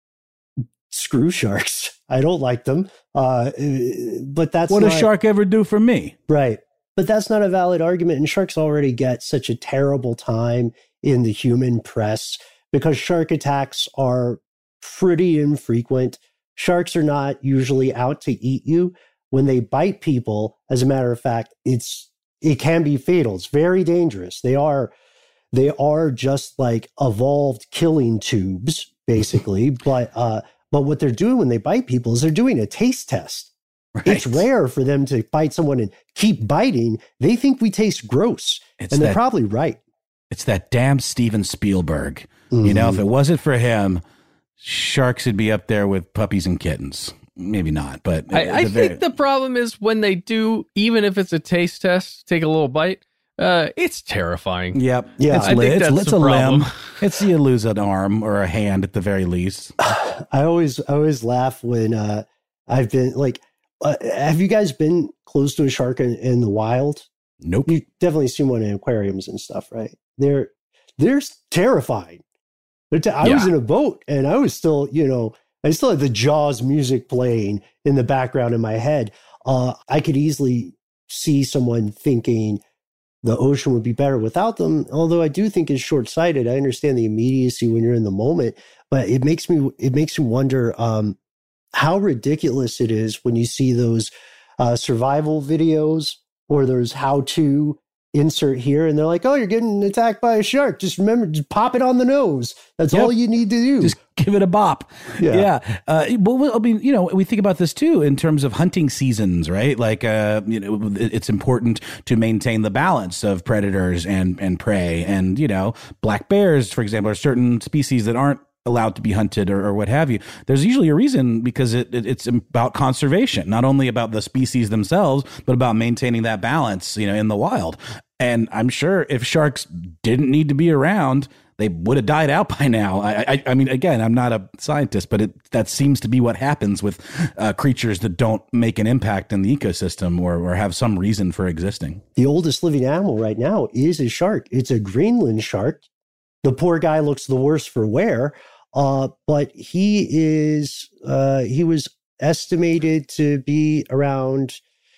screw sharks. I don't like them. Uh, but that's What not, does shark ever do for me? Right. But that's not a valid argument. And sharks already get such a terrible time in the human press because shark attacks are pretty infrequent. Sharks are not usually out to eat you. When they bite people, as a matter of fact, it's it can be fatal. It's very dangerous. They are they are just like evolved killing tubes, basically. but uh, but what they're doing when they bite people is they're doing a taste test. Right. It's rare for them to bite someone and keep biting. They think we taste gross, It's and they're that- probably right. It's that damn Steven Spielberg. You know, if it wasn't for him, sharks would be up there with puppies and kittens. Maybe not, but I, I the very- think the problem is when they do, even if it's a taste test, take a little bite. Uh, it's terrifying. Yep. Yeah. It's, I li- think it's, that's it's the a problem. limb. It's you lose an arm or a hand at the very least. I always I always laugh when uh, I've been like, uh, have you guys been close to a shark in, in the wild? Nope. You definitely seen one in aquariums and stuff, right? They're they're terrifying. They're te- I was Yeah. in a boat and I was still, you know, I still had the Jaws music playing in the background in my head. Uh, I could easily see someone thinking the ocean would be better without them. Although I do think it's short-sighted. I understand the immediacy when you're in the moment, but it makes me it makes me wonder um, how ridiculous it is when you see those uh, survival videos or there's how-to insert here, and they're like, "Oh, you're getting attacked by a shark. Just remember, just pop it on the nose. That's Yep. all you need to do. Just give it a bop." Yeah. Yeah. Uh, well, I mean, you know, we think about this too in terms of hunting seasons, right? Like, uh, you know, it's important to maintain the balance of predators and, and prey. And, you know, black bears, for example, are certain species that aren't allowed to be hunted or, or what have you. There's usually a reason because it, it it's about conservation, not only about the species themselves, but about maintaining that balance, you know, in the wild. And I'm sure if sharks didn't need to be around, they would have died out by now. I, I, I mean, again, I'm not a scientist, but it, that seems to be what happens with uh, creatures that don't make an impact in the ecosystem or, or have some reason for existing. The oldest living animal right now is a shark. It's a Greenland shark. The poor guy looks the worse for wear, uh, but he is uh, he was estimated to be around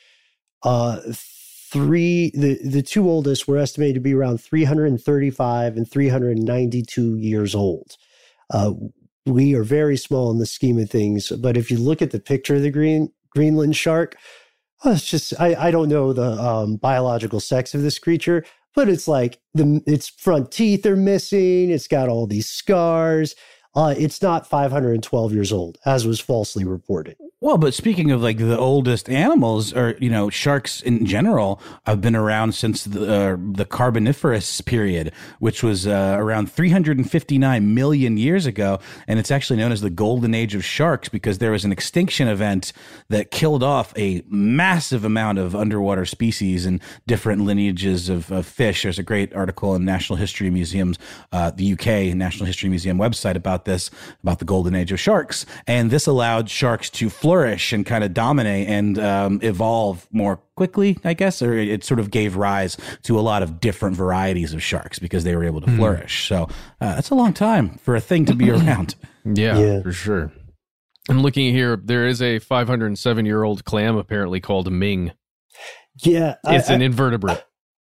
uh, three. The the two oldest were estimated to be around three hundred thirty-five and three hundred ninety-two years old. Uh, we are very small in the scheme of things, but if you look at the picture of the green Greenland shark, well, it's just I, I don't know the um, biological sex of this creature. But it's like the its front teeth are missing. It's got all these scars. Uh, it's not five hundred twelve years old, as was falsely reported. Well, but speaking of like the oldest animals, or you know, sharks in general have been around since the uh, the Carboniferous period, which was uh, around three hundred fifty-nine million years ago, and it's actually known as the Golden Age of Sharks because there was an extinction event that killed off a massive amount of underwater species and different lineages of, of fish. There's a great article in National History Museum's, uh, the U K National History Museum website about this, about the Golden Age of Sharks, and this allowed sharks to flourish and kind of dominate and um, evolve more quickly, I guess, or it, it sort of gave rise to a lot of different varieties of sharks because they were able to Mm. flourish. So uh, that's a long time for a thing to be around. Yeah, Yeah. for sure. I'm looking here. There is a five hundred seven year old clam apparently called Ming. Yeah, I- It's an I- invertebrate.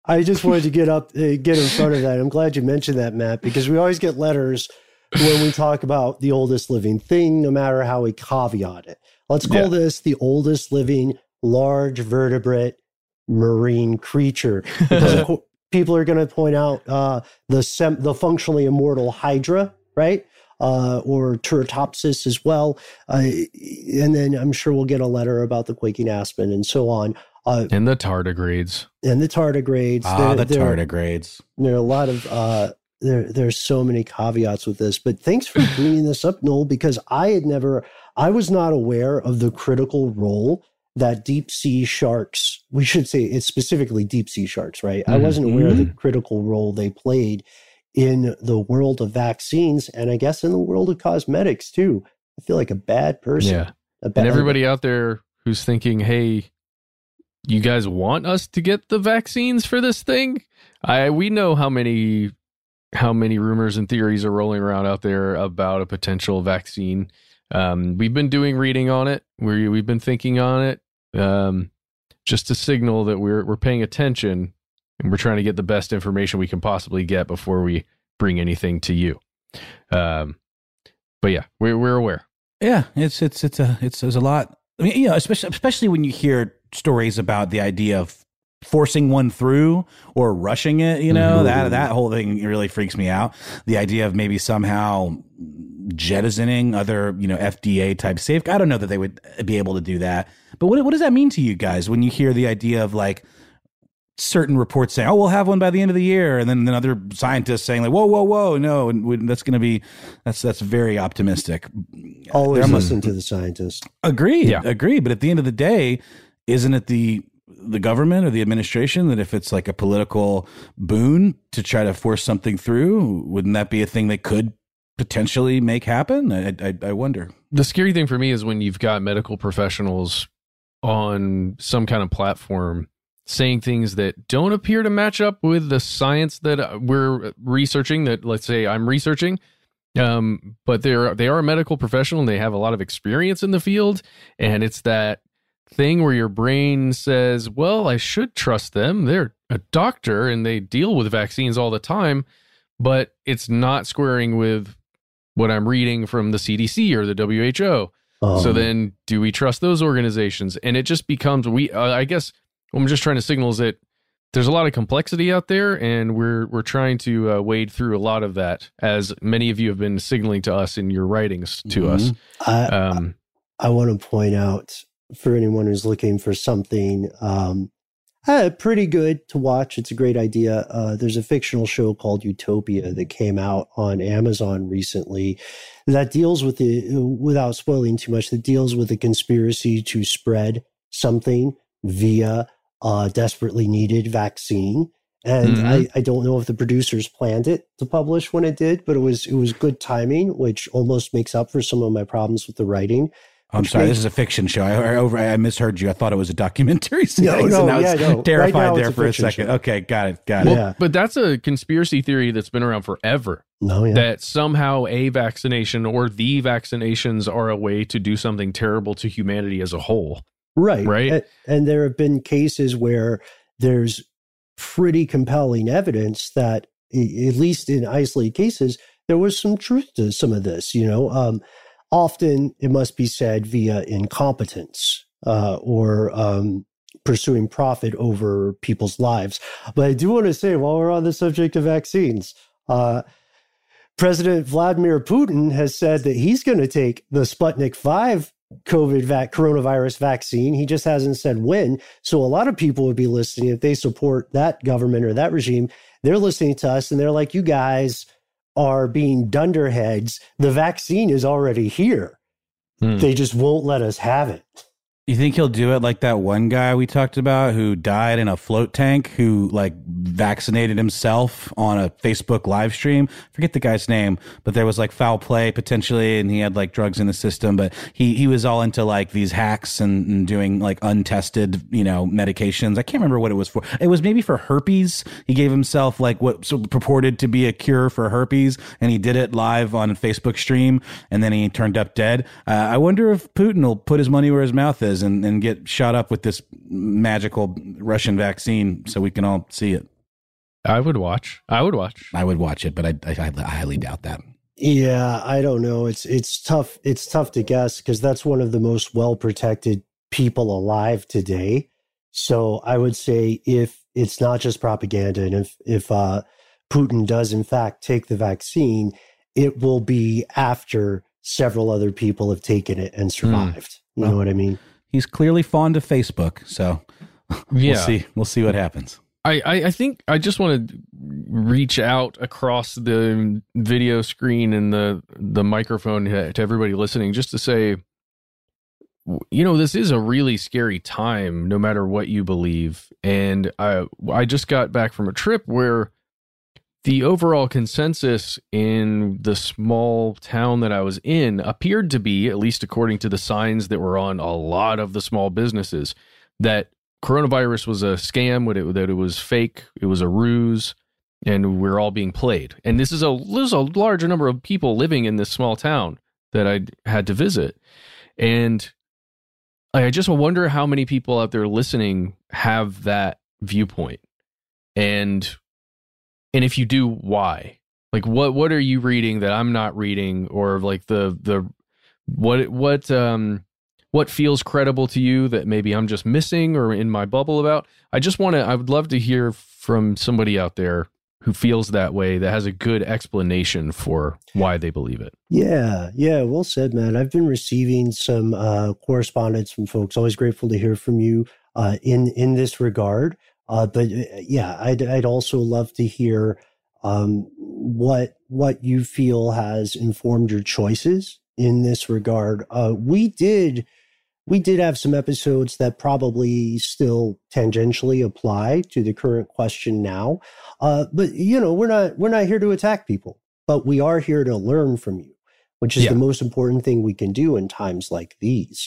I just wanted to get up, uh, get in front of that. I'm glad you mentioned that, Matt, because we always get letters when we talk about the oldest living thing, no matter how we caveat it. Let's call yeah. this the oldest living large vertebrate marine creature. Because people are going to point out uh, the sem- the functionally immortal Hydra, right? Uh, or Turritopsis as well. Uh, and then I'm sure we'll get a letter about the quaking aspen and so on. Uh, and the tardigrades. And the tardigrades. Ah, there, the there, tardigrades. There are a lot of, uh, there, there's so many caveats with this, but thanks for bringing this up, Noel, because I had never, I was not aware of the critical role that deep sea sharks, we should say it's specifically deep sea sharks, right? Mm-hmm. I wasn't aware of the critical role they played in the world of vaccines, and I guess in the world of cosmetics too. I feel like a bad person. Yeah. A bad, and everybody out there who's thinking, hey, you guys want us to get the vaccines for this thing? I we know how many how many rumors and theories are rolling around out there about a potential vaccine. Um, we've been doing reading on it. We we've been thinking on it, um, just to signal that we're we're paying attention and we're trying to get the best information we can possibly get before we bring anything to you. Um, but yeah, we're we're aware. Yeah, it's it's it's a it's there's a lot. I mean, you know, especially especially when you hear stories about the idea of forcing one through or rushing it, you know, mm-hmm. that that whole thing really freaks me out. The idea of maybe somehow jettisoning other, you know, F D A type safe. I don't know that they would be able to do that. But what what does that mean to you guys when you hear the idea of like certain reports saying, oh, we'll have one by the end of the year, and then, then other scientists saying like, whoa, whoa, whoa, no, and that's going to be that's that's very optimistic. Always listen to the scientists. Agreed, yeah. agreed. But at the end of the day, isn't it the the government or the administration that if it's like a political boon to try to force something through, wouldn't that be a thing they could potentially make happen? I, I, I wonder. The scary thing for me is when you've got medical professionals on some kind of platform saying things that don't appear to match up with the science that we're researching, that let's say I'm researching, um, but they're they are a medical professional and they have a lot of experience in the field, and it's that thing where your brain says, well, I should trust them. They're a doctor and they deal with vaccines all the time, but it's not squaring with what I'm reading from the C D C or the W H O. Um, so then do we trust those organizations? And it just becomes, we, uh, I guess, what I'm just trying to signal is that there's a lot of complexity out there, and we're we're trying to uh, wade through a lot of that, as many of you have been signaling to us in your writings to mm-hmm. us. I, um, I, I want to point out for anyone who's looking for something um, uh, pretty good to watch, it's a great idea. Uh, there's a fictional show called Utopia that came out on Amazon recently that deals with the, without spoiling too much, that deals with the conspiracy to spread something via a desperately needed vaccine. And mm-hmm. I, I don't know if the producers planned it to publish when it did, but it was it was good timing, which almost makes up for some of my problems with the writing. I'm sorry, made, this is a fiction show. I, I, over, I misheard you. I thought it was a documentary series. No, no, and I was yeah, no. terrified right there a for a second. Show. Okay, got it, got well, it. Yeah. But that's a conspiracy theory that's been around forever. No, yeah. That somehow a vaccination or the vaccinations are a way to do something terrible to humanity as a whole. Right. Right. And, and there have been cases where there's pretty compelling evidence that, at least in isolated cases, there was some truth to some of this. You know, um, often it must be said via incompetence uh, or um, pursuing profit over people's lives. But I do want to say, while we're on the subject of vaccines, uh, President Vladimir Putin has said that he's going to take the Sputnik five COVID vac- coronavirus vaccine. He just hasn't said when. So a lot of people would be listening if they support that government or that regime. They're listening to us and they're like, you guys are being dunderheads. The vaccine is already here. Hmm. They just won't let us have it. You think he'll do it like that one guy we talked about who died in a float tank, who like vaccinated himself on a Facebook live stream? Forget the guy's name, but there was like foul play potentially, and he had like drugs in the system, but he, he was all into like these hacks and, and doing like untested, you know, medications. I can't remember what it was for. It was maybe for herpes. He gave himself like what so purported to be a cure for herpes, and he did it live on a Facebook stream, and then he turned up dead. Uh, I wonder if Putin will put his money where his mouth is And, and get shot up with this magical Russian vaccine so we can all see it. I would watch. I would watch. I would watch it, but I, I, I highly doubt that. Yeah, I don't know. It's it's tough. It's tough to guess because that's one of the most well-protected people alive today. So I would say if it's not just propaganda, and if if uh, Putin does in fact take the vaccine, it will be after several other people have taken it and survived. Mm. You well, know what I mean? He's clearly fond of Facebook, so we'll yeah. see. We'll see what happens. I, I, I think I just want to reach out across the video screen and the the microphone to everybody listening, just to say, you know, this is a really scary time, no matter what you believe. And I I just got back from a trip where the overall consensus in the small town that I was in appeared to be, at least according to the signs that were on a lot of the small businesses, that coronavirus was a scam, that it was fake, it was a ruse, and we're all being played. And this is a there's a larger number of people living in this small town that I had to visit. And I just wonder how many people out there listening have that viewpoint. And and if you do, why? Like what what are you reading that I'm not reading, or like the the what what um what feels credible to you that maybe I'm just missing or in my bubble about? I just want to, I would love to hear from somebody out there who feels that way, that has a good explanation for why they believe it. Yeah, yeah, well said, man. I've been receiving some uh, correspondence from folks. Always grateful to hear from you uh, in, in this regard. Uh, but uh, yeah, I'd, I'd also love to hear um, what, what you feel has informed your choices in this regard. Uh, we did... We did have some episodes that probably still tangentially apply to the current question now. Uh, but, you know, we're not we're not here to attack people, but we are here to learn from you, which is yeah. the most important thing we can do in times like these.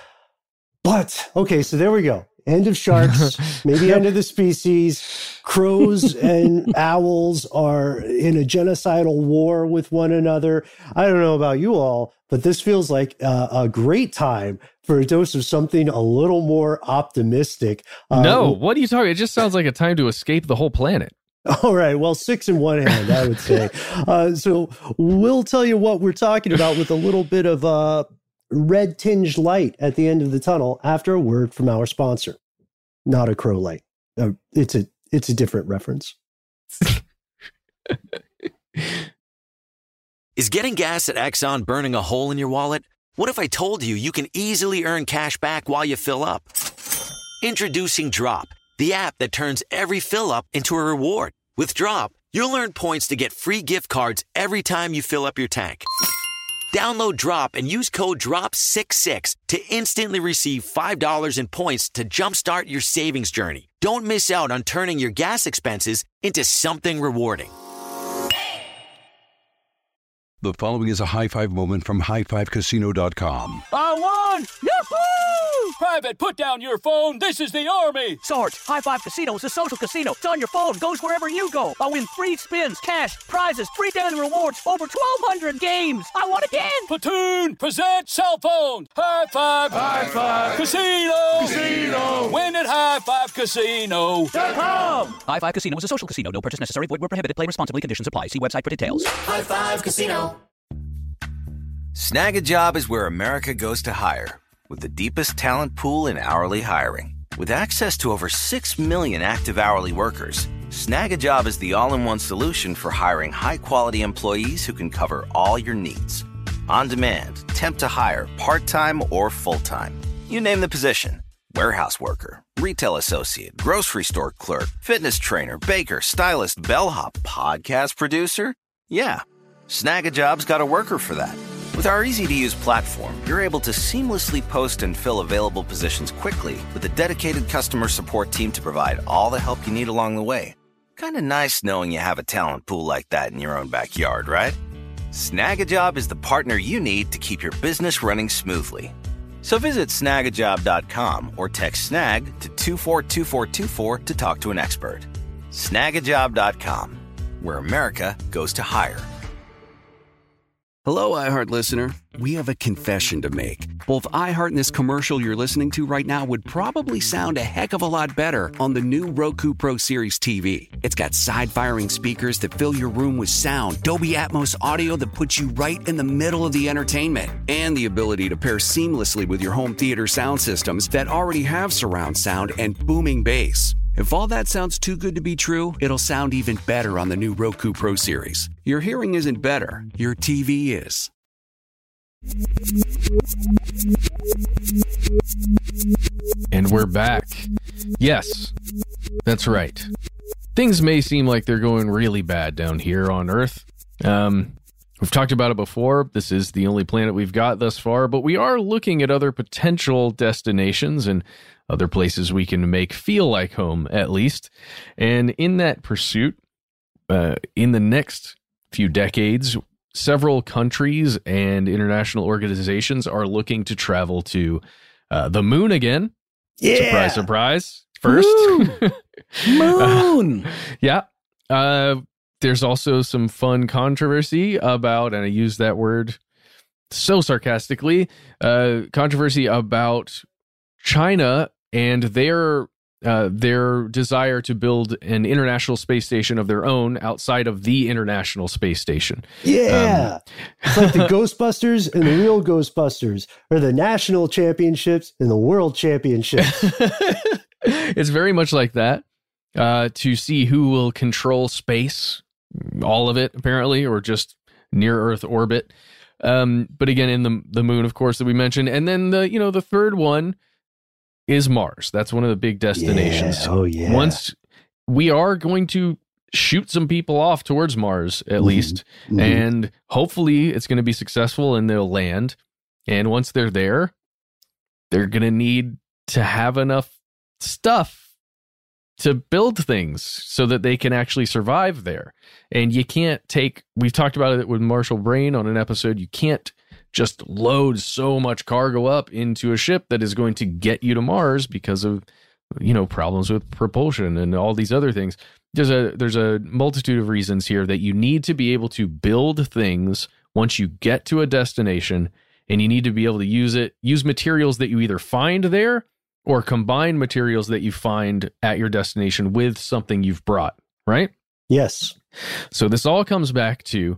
But, okay, so there we go. End of sharks, maybe end of the species. Crows and owls are in a genocidal war with one another. I don't know about you all, but this feels like uh, a great time for a dose of something a little more optimistic. Uh, no, what are you talking? It just sounds like a time to escape the whole planet. All right. Well, six in one hand, I would say. uh, so we'll tell you what we're talking about with a little bit of uh, red tinged light at the end of the tunnel after a word from our sponsor. Not a crow light. Uh, it's a it's a different reference. Is getting gas at Exxon burning a hole in your wallet? What if I told you you can easily earn cash back while you fill up? Introducing Drop, the app that turns every fill up into a reward. With Drop, you'll earn points to get free gift cards every time you fill up your tank. Download Drop and use code drop six six to instantly receive five dollars in points to jumpstart your savings journey. Don't miss out on turning your gas expenses into something rewarding. The following is a high five moment from high five casino dot com. I won! Yahoo! Private, put down your phone. This is the Army. Sarge, High Five Casino is a social casino. It's on your phone. Goes wherever you go. I win free spins, cash, prizes, free daily rewards, over twelve hundred games. I won again. Platoon, present cell phone. High Five. High Five. Casino. Casino. Win at high five casino dot com. High Five Casino is a social casino. No purchase necessary. Void where prohibited. Play responsibly. Conditions apply. See website for details. High Five Casino. Snag a Job is where America goes to hire, with the deepest talent pool in hourly hiring. With access to over six million active hourly workers, Snag a Job is the all-in-one solution for hiring high-quality employees who can cover all your needs. On demand, temp to hire, part-time or full-time. You name the position. Warehouse worker, retail associate, grocery store clerk, fitness trainer, baker, stylist, bellhop, podcast producer. Yeah, Snag a Job's got a worker for that. With our easy-to-use platform, you're able to seamlessly post and fill available positions quickly with a dedicated customer support team to provide all the help you need along the way. Kind of nice knowing you have a talent pool like that in your own backyard, right? Snag a Job is the partner you need to keep your business running smoothly. So visit snag a job dot com or text SNAG to two four two four two four to talk to an expert. snag a job dot com, where America goes to hire. Hello, iHeart listener. We have a confession to make. Both iHeart and this commercial you're listening to right now would probably sound a heck of a lot better on the new Roku Pro Series T V. It's got side-firing speakers that fill your room with sound, Dolby Atmos audio that puts you right in the middle of the entertainment, and the ability to pair seamlessly with your home theater sound systems that already have surround sound and booming bass. If all that sounds too good to be true, it'll sound even better on the new Roku Pro Series. Your hearing isn't better, your T V is. And we're back. Yes, that's right. Things may seem like they're going really bad down here on Earth. Um, we've talked about it before. This is the only planet we've got thus far, but we are looking at other potential destinations and other places we can make feel like home, at least. And in that pursuit, uh, in the next few decades, several countries and international organizations are looking to travel to uh, the moon again. Yeah. Surprise, surprise. First. Moon. uh, yeah. Uh, there's also some fun controversy about, and I use that word so sarcastically, uh, controversy about China and their uh, their desire to build an international space station of their own outside of the International Space Station. Yeah. Um, it's like the Ghostbusters and the real Ghostbusters, or the national championships and the world championships. It's very much like that, uh, to see who will control space, all of it, apparently, or just near Earth orbit. Um, but again, in the the moon, of course, that we mentioned. And then the, you know, the third one is Mars. That's one of the big destinations. Yeah. Oh, yeah. Once we are going to shoot some people off towards Mars, at mm-hmm. least, mm-hmm. and hopefully it's going to be successful and they'll land. And once they're there, they're going to need to have enough stuff to build things so that they can actually survive there. And you can't take, we've talked about it with Marshall Brain on an episode, you can't just load so much cargo up into a ship that is going to get you to Mars because of, you know, problems with propulsion and all these other things. There's a there's a multitude of reasons here that you need to be able to build things once you get to a destination, and you need to be able to use it, use materials that you either find there or combine materials that you find at your destination with something you've brought, right? Yes. So this all comes back to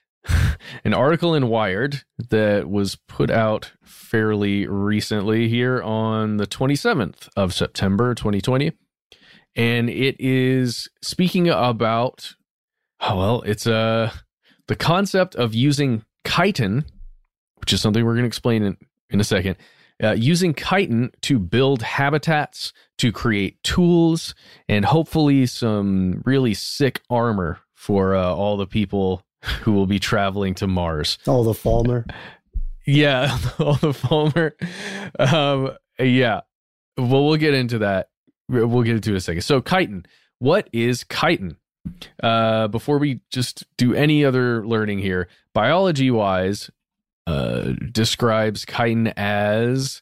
an article in Wired that was put out fairly recently here on the twenty-seventh of September, twenty twenty. And it is speaking about, oh, well, it's uh, the concept of using chitin, which is something we're going to explain in, in a second, uh, using chitin to build habitats, to create tools, and hopefully some really sick armor for uh, all the people who will be traveling to Mars. All the Falmer. Yeah, all the Falmer. Um, yeah. Well, we'll get into that. We'll get into it in a second. So chitin. What is chitin? Uh, before we just do any other learning here, biology-wise, uh, describes chitin as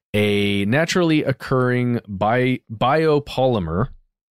a naturally occurring bi- biopolymer.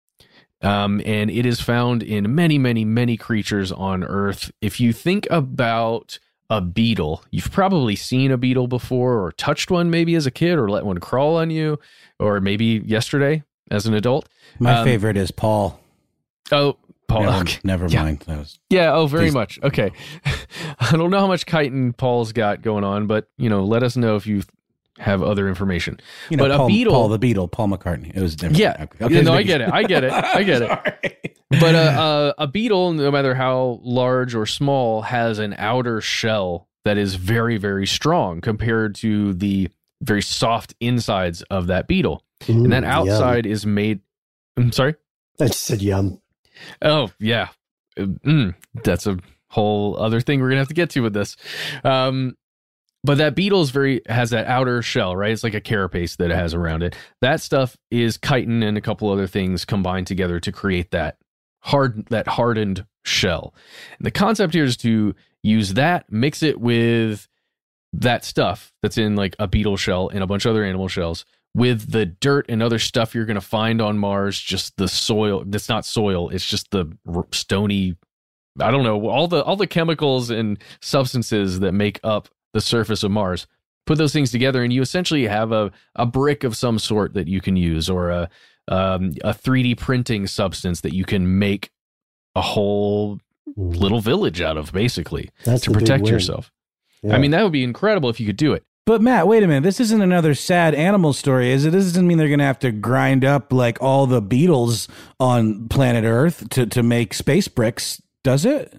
Um, and it is found in many, many, many creatures on Earth. If you think about a beetle, you've probably seen a beetle before or touched one maybe as a kid or let one crawl on you or maybe yesterday as an adult. My um, favorite is Paul. Oh, Paul. Never, okay. never yeah. mind. That was, yeah, oh, very please. much. Okay. I don't know how much chitin Paul's got going on, but, you know, let us know if you have other information. You know, but Paul, a beetle, Paul the Beetle, Paul McCartney. It was different. Yeah, okay, yeah no, I get it. I get it. I get it. But uh, a beetle, no matter how large or small, has an outer shell that is very, very strong compared to the very soft insides of that beetle. Ooh, and that outside yum. is made. I'm sorry. I just said yum. Oh yeah, mm, that's a whole other thing we're gonna have to get to with this. Um, But that beetle is very has that outer shell, right? It's like a carapace that it has around it. That stuff is chitin and a couple other things combined together to create that hard that hardened shell. And the concept here is to use that, mix it with that stuff that's in like a beetle shell and a bunch of other animal shells with the dirt and other stuff you're going to find on Mars, just the soil. That's not soil. It's just the stony I don't know, all the all the chemicals and substances that make up the surface of Mars. Put those things together, and you essentially have a, a brick of some sort that you can use, or a um, a three D printing substance that you can make a whole little village out of, basically, That's to the big protect win. yourself. Yeah. I mean, that would be incredible if you could do it. But Matt, wait a minute. This isn't another sad animal story, is it? This doesn't mean they're going to have to grind up like all the beetles on planet Earth to, to make space bricks, does it?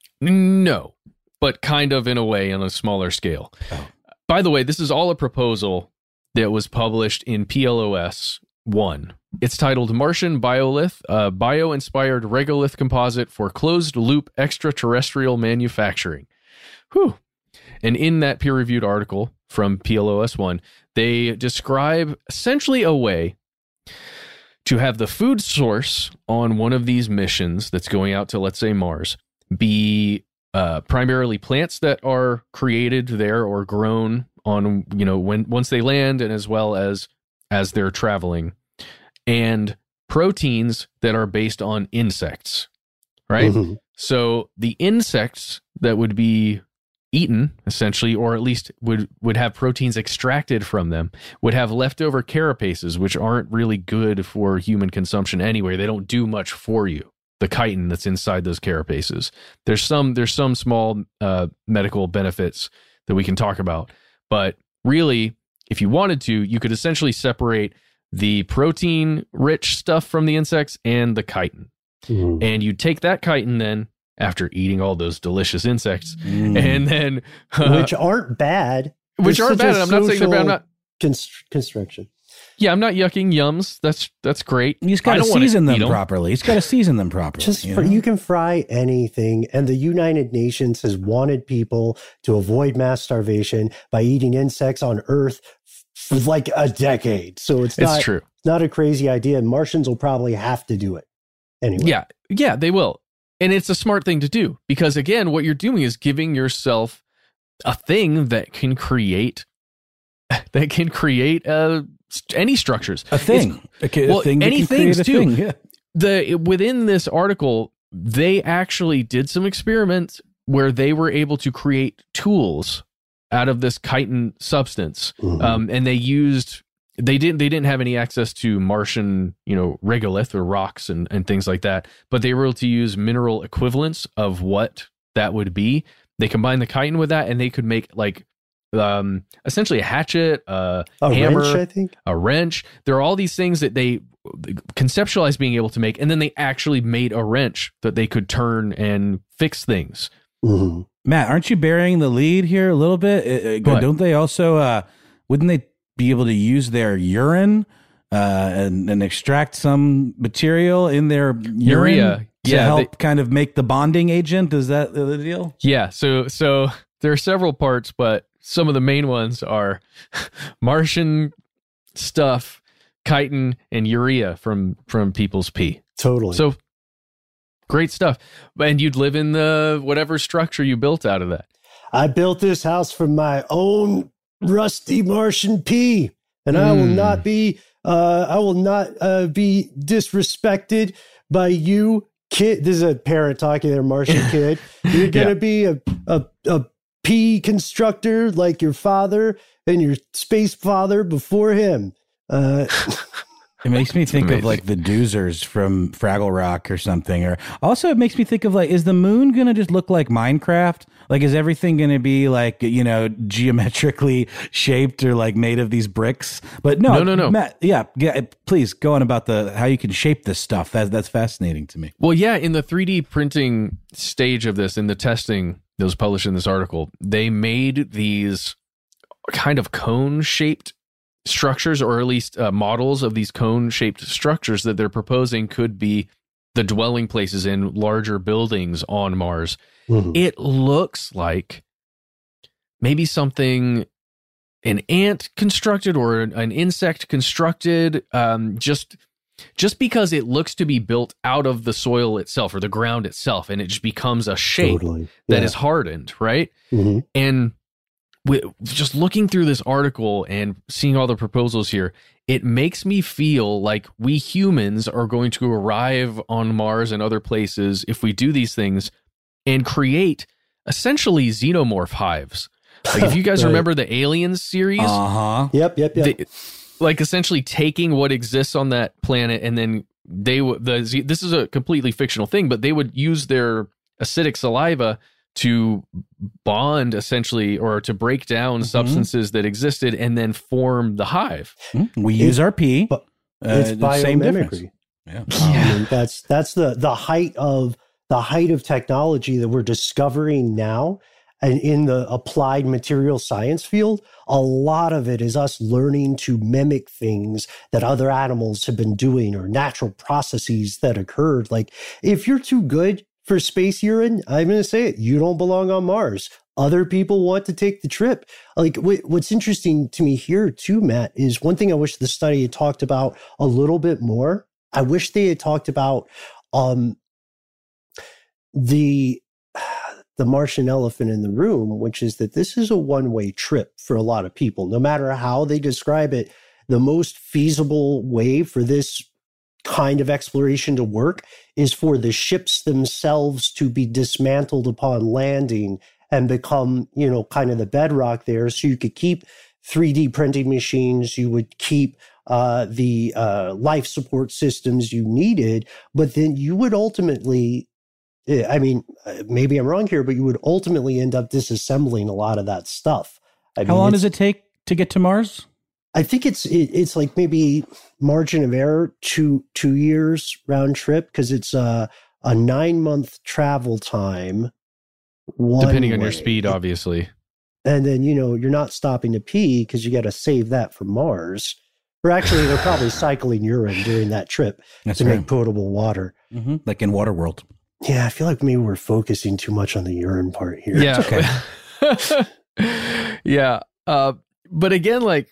No, but kind of in a way on a smaller scale. Oh. By the way, this is all a proposal that was published in P L O S one. It's titled Martian Biolith, a bio-inspired regolith composite for closed-loop extraterrestrial manufacturing. Whew. And in that peer-reviewed article from P L O S one, they describe essentially a way to have the food source on one of these missions that's going out to, let's say, Mars, be uh, primarily plants that are created there or grown on, you know, when once they land, and as well as as they're traveling, and proteins that are based on insects, right? Mm-hmm. So the insects that would be eaten, essentially, or at least would, would have proteins extracted from them, would have leftover carapaces, which aren't really good for human consumption anyway. They don't do much for you. The chitin that's inside those carapaces. There's some there's some small uh, medical benefits that we can talk about, but really, if you wanted to, you could essentially separate the protein-rich stuff from the insects and the chitin. Mm. And you take that chitin then, after eating all those delicious insects, Mm. and then... Uh, which aren't bad. Which There's aren't such a bad. I'm not saying they're bad. I'm social not... Const- construction. Yeah, I'm not yucking yums. That's that's great. You just got I to don't wanna season them eat 'em. properly. You just got to season them properly. Just you for, know? you can fry anything, and the United Nations has wanted people to avoid mass starvation by eating insects on Earth for like a decade. So it's It's not true. not a crazy idea. Martians will probably have to do it anyway. Yeah, yeah, they will. And it's a smart thing to do because, again, what you're doing is giving yourself a thing that can create that can create uh, any structures. A thing. It's, A, a well, thing that any can create things a too. thing, yeah. The within this article, they actually did some experiments where they were able to create tools out of this chitin substance, Mhm. um, and they used. They didn't. They didn't have any access to Martian, you know, regolith or rocks and, and things like that. But they were able to use mineral equivalents of what that would be. They combined the chitin with that, and they could make like um, essentially a hatchet, uh, A hammer, wrench, I think. a wrench. There are all these things that they conceptualized being able to make, and then they actually made a wrench that they could turn and fix things. Mm-hmm. Matt, aren't you burying the lead here a little bit? Uh, What? Don't they also, uh, wouldn't they be able to use their urine uh, and, and extract some material in their urine Urea. to Yeah, help they- kind of make the bonding agent? Is that the deal? Yeah, so so there are several parts, but some of the main ones are Martian stuff, chitin, and urea from from people's pee. Totally. So great stuff. And you'd live in the whatever structure you built out of that. I built this house from my own rusty Martian pee, and I will Mm. not be uh, I will not uh, be disrespected by you, kid. This is a parent talking to their Martian kid. You're gonna Yeah. be a, a a pee constructor like your father and your space father before him. Uh, It makes me think amazing. of like the Doozers from Fraggle Rock or something. Or also, it makes me think of like, is the moon going to just look like Minecraft? Like, is everything going to be like, you know, geometrically shaped or like made of these bricks? But no, No, no, no. Matt, yeah, yeah. Please go on about the how you can shape this stuff. That that's fascinating to me. Well, yeah, in the three D printing stage of this, in the testing that was published in this article, they made these kind of cone-shaped structures, or at least uh, models of these cone-shaped structures that they're proposing could be the dwelling places in larger buildings on Mars. Mhm. It looks like maybe something an ant constructed or an, an insect constructed, um, just just because it looks to be built out of the soil itself or the ground itself, and it just becomes a shape Totally. that Yeah. is hardened, right? Mhm. And with, just looking through this article and seeing all the proposals here, it makes me feel like we humans are going to arrive on Mars and other places if we do these things and create essentially xenomorph hives. Like if you guys Right. remember the Aliens series, Uh-huh. Yep, yep, yep. they, like essentially taking what exists on that planet and then they would the ze- this is a completely fictional thing, but they would use their acidic saliva to bond essentially or to break down Mm-hmm. substances that existed and then form the hive. We use our pee. But Uh, it's the same difference. biomimicry. Yeah. I mean, that's that's the the height of the height of technology that we're discovering now. And in the applied material science field, a lot of it is us learning to mimic things that other animals have been doing or natural processes that occurred. Like if you're too good for space urine, I'm going to say it, you don't belong on Mars. Other people want to take the trip. Like wh- what's interesting to me here too, Matt, is one thing I wish the study had talked about a little bit more. I wish they had talked about um, the the Martian elephant in the room, which is that this is a one-way trip for a lot of people. No matter how they describe it, the most feasible way for this kind of exploration to work is for the ships themselves to be dismantled upon landing and become, you know, kind of the bedrock there. So you could keep three D printing machines, you would keep uh, the uh, life support systems you needed, but then you would ultimately, I mean, maybe I'm wrong here, but you would ultimately end up disassembling a lot of that stuff. I How mean, long it's- does it take to get to Mars? I think it's it, it's like maybe margin of error two two years round trip because it's a a nine month travel time. one Depending on your way. speed, obviously. And then you know you're not stopping to pee because you got to save that for Mars. Or actually, they're probably cycling urine during that trip That's to right. make potable water. Mm-hmm. Like in Waterworld. Yeah, I feel like maybe we're focusing too much on the urine part here. Yeah. yeah. Uh, but again, like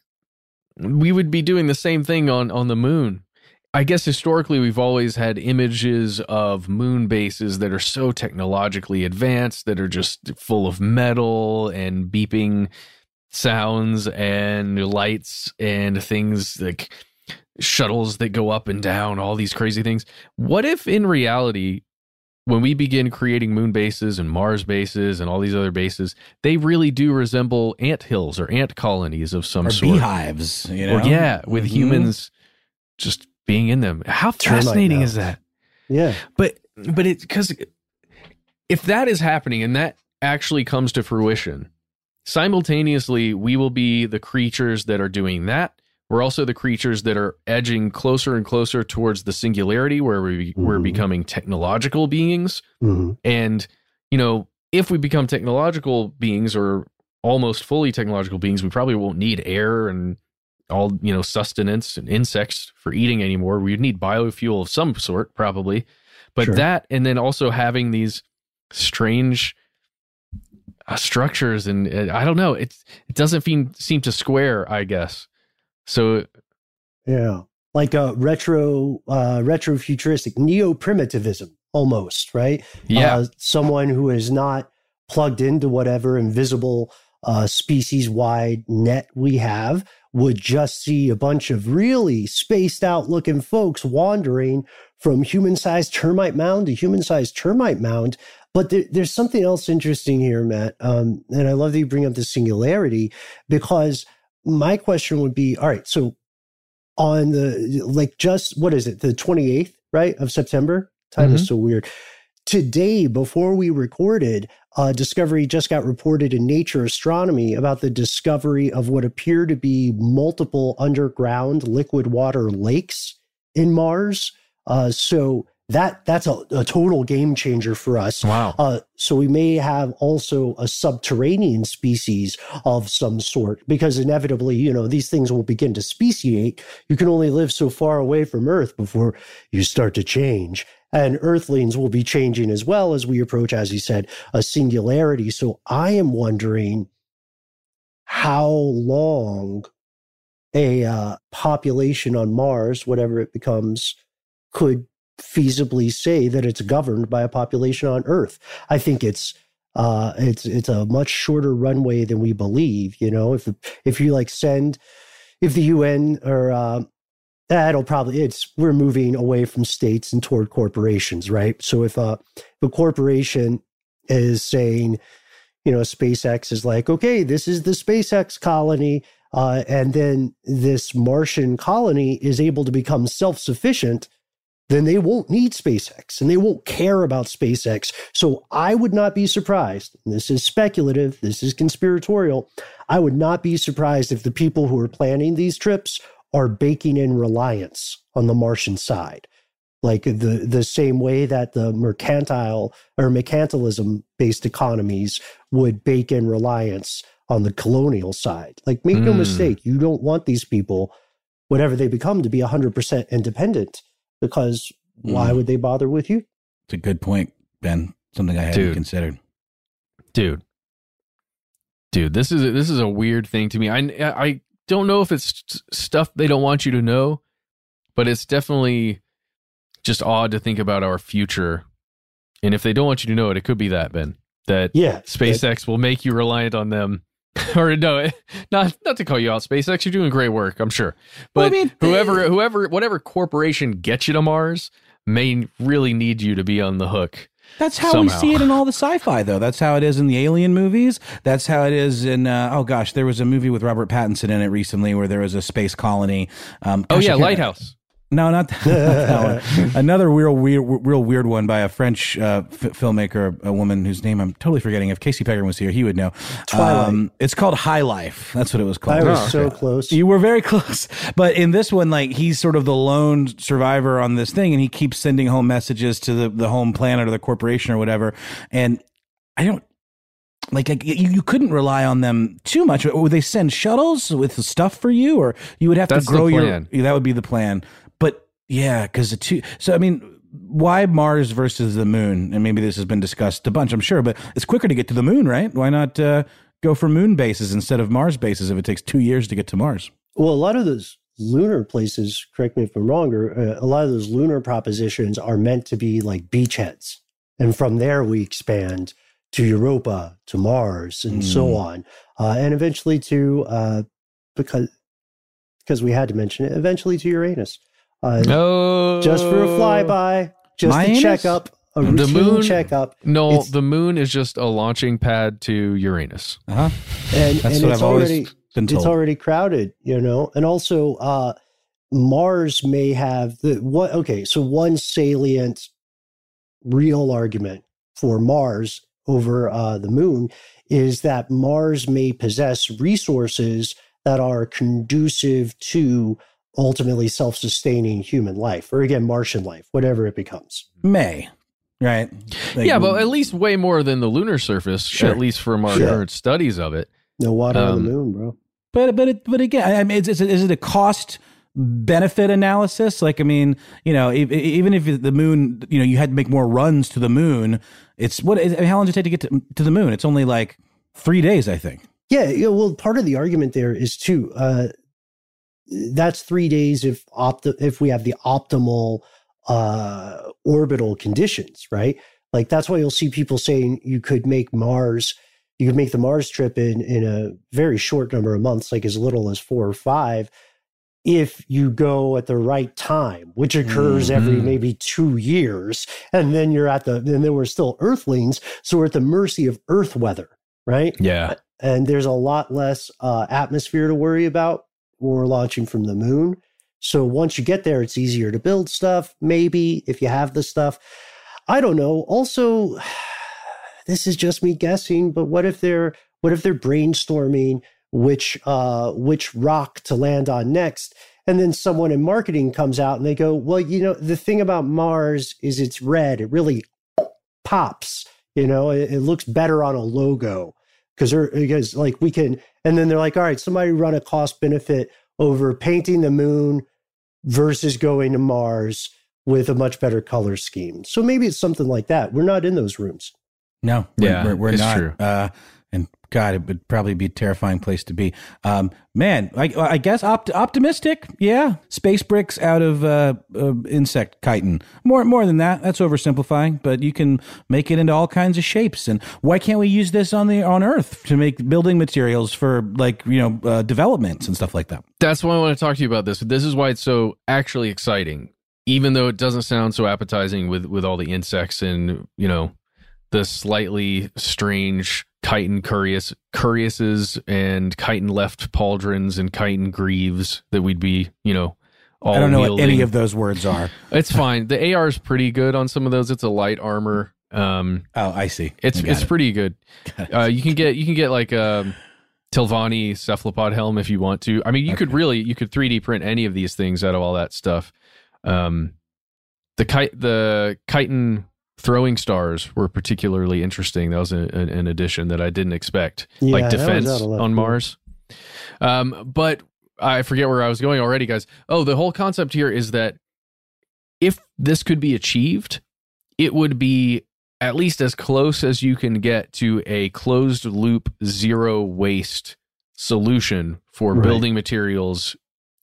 we would be doing the same thing on, on the moon. I guess historically we've always had images of moon bases that are so technologically advanced that are just full of metal and beeping sounds and lights and things like shuttles that go up and down, all these crazy things. What if in reality, when we begin creating moon bases and Mars bases and all these other bases, they really do resemble ant hills or ant colonies of some Or sort. beehives, you know? Or yeah, with Mhm. humans just being in them. How Termite fascinating mounds. is that? Yeah. But but it's because if that is happening and that actually comes to fruition, simultaneously we will be the creatures that are doing that. We're also the creatures that are edging closer and closer towards the singularity where we, we're becoming technological beings. Mhm. And, you know, if we become technological beings or almost fully technological beings, we probably won't need air and all, you know, sustenance and insects for eating anymore. We'd need biofuel of some sort, probably. But Sure. that, and then also having these strange uh, structures, and uh, I don't know, it's, it doesn't seem, seem to square, I guess. So, Yeah. Like a retro, uh, retro futuristic neo-primitivism almost, right? Yeah. Uh, someone who is not plugged into whatever invisible uh, species-wide net we have would just see a bunch of really spaced out looking folks wandering from human-sized termite mound to human-sized termite mound. But there, there's something else interesting here, Matt. Um, and I love that you bring up the singularity because my question would be, all right, so on the, like just, what is it, the twenty-eighth, right, of September? Time is Mhm. so weird. Today, before we recorded, uh, Discovery just got reported in Nature Astronomy about the discovery of what appear to be multiple underground liquid water lakes in Mars. Uh, so that that's a, a total game changer for us. Wow. Uh, so we may have also a subterranean species of some sort because inevitably, you know, these things will begin to speciate. You can only live so far away from Earth before you start to change. And Earthlings will be changing as well as we approach, as you said, a singularity. So I am wondering how long a uh, population on Mars, whatever it becomes, could feasibly say that it's governed by a population on Earth. I think it's uh, it's it's a much shorter runway than we believe. You know, if if you like send if the U N or uh, that'll probably it's we're moving away from states and toward corporations, right? So if a, if a corporation is saying, you know, SpaceX is like, okay, this is the SpaceX colony. Uh, and then this Martian colony is able to become self-sufficient, then they won't need SpaceX and they won't care about SpaceX. So I would not be surprised, and this is speculative, this is conspiratorial, I would not be surprised if the people who are planning these trips are baking in reliance on the Martian side. Like the, the same way that the mercantile or mercantilism-based economies would bake in reliance on the colonial side. Like, make no Mm. mistake, you don't want these people, whatever they become, to be one hundred percent independent, because why Mm. would they bother with you? It's a good point, Ben. Something I hadn't Dude. considered. Dude. Dude, this is a, this is a weird thing to me. I I don't know if it's s- stuff they don't want you to know, but it's definitely just odd to think about our future. And if they don't want you to know it, it could be that, Ben. That Yeah, SpaceX will make you reliant on them. Or no, not not to call you out, SpaceX. You're doing great work, I'm sure. But Well, I mean, whoever, whoever, whatever corporation gets you to Mars may really need you to be on the hook. That's how somehow. we see it in all the sci-fi, though. That's how it is in the Alien movies. That's how it is in, uh, oh gosh, there was a movie with Robert Pattinson in it recently where there was a space colony. Um, Oh gosh, I yeah, can't- Lighthouse. No, not that, not that one. Another real weird, real weird one by a French uh, f- filmmaker, a woman whose name I'm totally forgetting. If Casey Pegram was here, he would know. Twilight. It's called High Life. That's what it was called. I was Oh, so okay. close. You were very close. But in this one, like, he's sort of the lone survivor on this thing, and he keeps sending home messages to the, the home planet or the corporation or whatever. And I don't, like, I, you, you couldn't rely on them too much. Would they send shuttles with stuff for you, or you would have That's to grow the your, plan. that would be the plan. But yeah, because the two, so I mean, why Mars versus the moon? And maybe this has been discussed a bunch, I'm sure, but it's quicker to get to the moon, right? Why not uh, go for moon bases instead of Mars bases if it takes two years to get to Mars? Well, a lot of those lunar places, correct me if I'm wrong, or uh, a lot of those lunar propositions are meant to be like beachheads. And from there, we expand to Europa, to Mars, and so Mm. on. Uh, and eventually to, uh, because because we had to mention it, eventually to Uranus. Uh, No, just for a flyby, just My a anus? checkup, a The routine moon- checkup. No, It's- the moon is just a launching pad to Uranus. Uh-huh. and, That's and what it's I've always already been told. it's already crowded, you know. And also, uh, Mars may have the what? Okay, so one salient, real argument for Mars over uh, the moon is that Mars may possess resources that are conducive to ultimately self-sustaining human life, or again, Martian life, whatever it becomes. May, right? Like, yeah, but at least way more than the lunar surface, Sure. at least from our Sure. current studies of it. No water on Um, the moon, bro. But but it, but again, I mean, is, is, it, is it a cost benefit analysis? Like, I mean, you know, if, even if the moon, you know, you had to make more runs to the moon, it's what? Is, how long does it take to get to, to the moon? It's only like three days, I think. Yeah, yeah, well, part of the argument there is too. Uh, that's three days if opt if we have the optimal uh, orbital conditions, right? Like that's why you'll see people saying you could make Mars, you could make the Mars trip in in a very short number of months, like as little as four or five, if you go at the right time, which occurs every Mhm. maybe two years, and then you're at the and then we're still Earthlings, so we're at the mercy of Earth weather, right? Yeah. And there's a lot less uh, atmosphere to worry about when we're launching from the moon. So once you get there, it's easier to build stuff, maybe, if you have the stuff. I don't know. Also, this is just me guessing, but what if they're what if they're brainstorming which uh, which rock to land on next? And then someone in marketing comes out and they go, well, you know, the thing about Mars is it's red. It really pops, you know, it, it looks better on a logo. Because because like we can, and then they're like, all right, somebody run a cost benefit over painting the moon versus going to Mars with a much better color scheme. So maybe it's something like that. We're not in those rooms. No, we're, Yeah, we're, we're it's not. true. Uh, and God, it would probably be a terrifying place to be. Um, man, I, I guess opt- optimistic. Yeah, space bricks out of uh, uh, insect chitin. More, more than that. That's oversimplifying, but you can make it into all kinds of shapes. And why can't we use this on the on Earth to make building materials for like you know uh, developments and stuff like that? That's why I want to talk to you about this. This is why it's so actually exciting, even though it doesn't sound so appetizing with, with all the insects and, you know, the slightly strange chitin curious curiouses and chitin left pauldrons and chitin greaves that we'd be, you know, all I don't know wielding. what any of those words are. It's fine. The A R is pretty good on some of those. It's a light armor. Um, oh, I see. It's I it's it. pretty good. Uh, you can get you can get like a Tilvani cephalopod helm if you want to. I mean, you okay. could really you could three D print any of these things out of all that stuff. Um, the kite the chitin throwing stars were particularly interesting. That was a, a, an addition that I didn't expect, yeah, like defense on cool. Mars. Um, but I forget where I was going already, guys. Oh, the whole concept here is that if this could be achieved, it would be at least as close as you can get to a closed loop, zero waste solution for right. building materials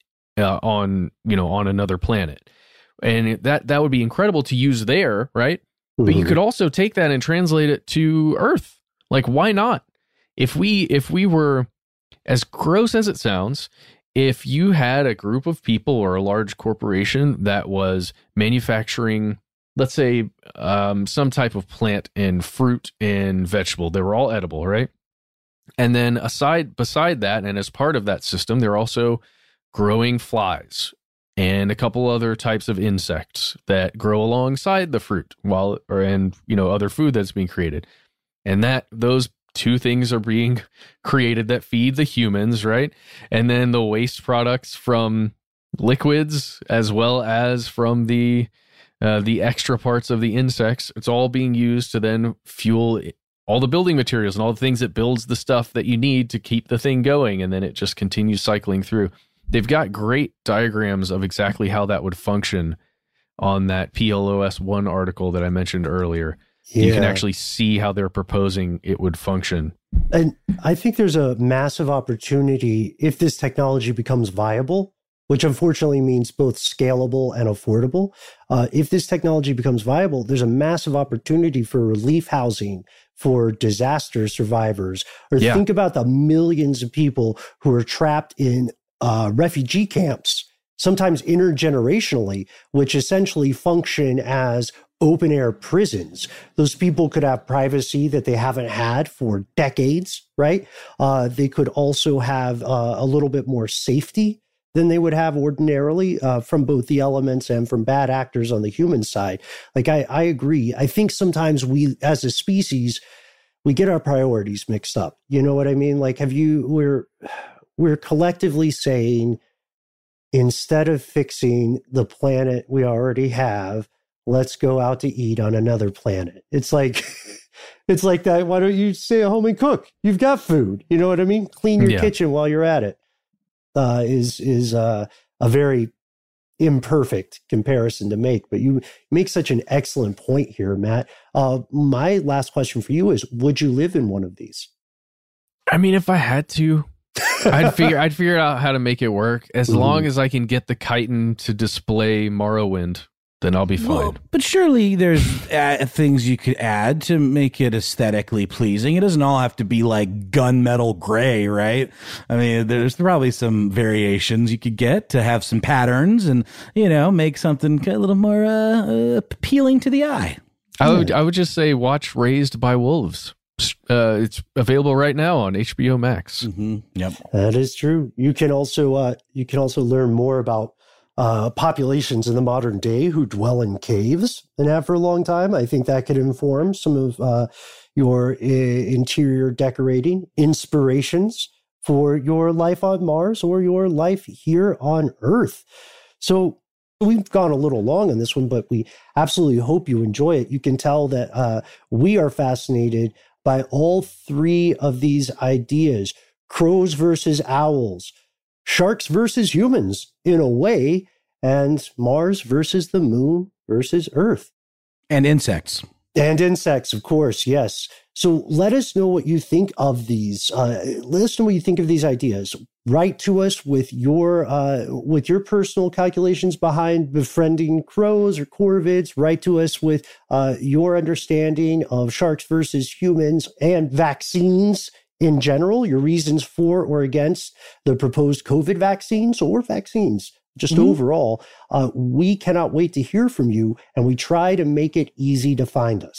uh, on, you know, on another planet. And it, that, that would be incredible to use there, right? Mm-hmm. But you could also take that and translate it to Earth. Like, why not? If we, if we were, as gross as it sounds, if you had a group of people or a large corporation that was manufacturing, let's say, um, some type of plant and fruit and vegetable, they were all edible, right? And then aside, beside that, and as part of that system, they're also growing flies and a couple other types of insects that grow alongside the fruit while, or, and, you know, other food that's being created. And that, those two things are being created that feed the humans, right? And then the waste products from liquids as well as from the uh, the extra parts of the insects, it's all being used to then fuel all the building materials and all the things that builds the stuff that you need to keep the thing going. And then it just continues cycling through. They've got great diagrams of exactly how that would function on that P L O S one article that I mentioned earlier. Yeah. You can actually see how they're proposing it would function. And I think there's a massive opportunity if this technology becomes viable, which unfortunately means both scalable and affordable. Uh, if this technology becomes viable, there's a massive opportunity for relief housing for disaster survivors. Or yeah. think about the millions of people who are trapped in uh, refugee camps, sometimes intergenerationally, which essentially function as open air prisons. Those people could have privacy that they haven't had for decades, right? Uh, they could also have uh, a little bit more safety than they would have ordinarily uh, from both the elements and from bad actors on the human side. Like, I, I agree. I think sometimes we, as a species, we get our priorities mixed up. You know what I mean? Like, have you, we're, we're collectively saying, instead of fixing the planet we already have, let's go out to eat on another planet. It's like, it's like that. Why don't you stay at home and cook? You've got food. You know what I mean? Clean your yeah. kitchen while you're at it. Uh, is is uh, a very imperfect comparison to make. But you make such an excellent point here, Matt. Uh, my last question for you is: would you live in one of these? I mean, if I had to, I'd figure I'd figure out how to make it work. As mm-hmm. long as I can get the chitin to display Morrowind, then I'll be fine. Well, but surely there's uh, things you could add to make it aesthetically pleasing. It doesn't all have to be like gunmetal gray, right? I mean, there's probably some variations you could get to have some patterns and, you know, make something a little more uh, uh, appealing to the eye. I would, I would just say watch Raised by Wolves. Uh, it's available right now on H B O Max. Mm-hmm. Yep, that is true. You can also uh, you can also learn more about Uh, populations in the modern day who dwell in caves and have for a long time. I think that could inform some of uh, your uh, interior decorating inspirations for your life on Mars or your life here on Earth. So we've gone a little long on this one, but we absolutely hope you enjoy it. You can tell that uh, we are fascinated by all three of these ideas: crows versus owls, sharks versus humans in a way, and Mars versus the moon versus Earth. And insects. And insects, of course, yes. So let us know what you think of these. Uh, let us know what you think of these ideas. Write to us with your uh, with your personal calculations behind befriending crows or corvids. Write to us with uh, your understanding of sharks versus humans and vaccines in general, your reasons for or against the proposed COVID vaccines or vaccines, just mm-hmm. overall. Uh, we cannot wait to hear from you, and we try to make it easy to find us.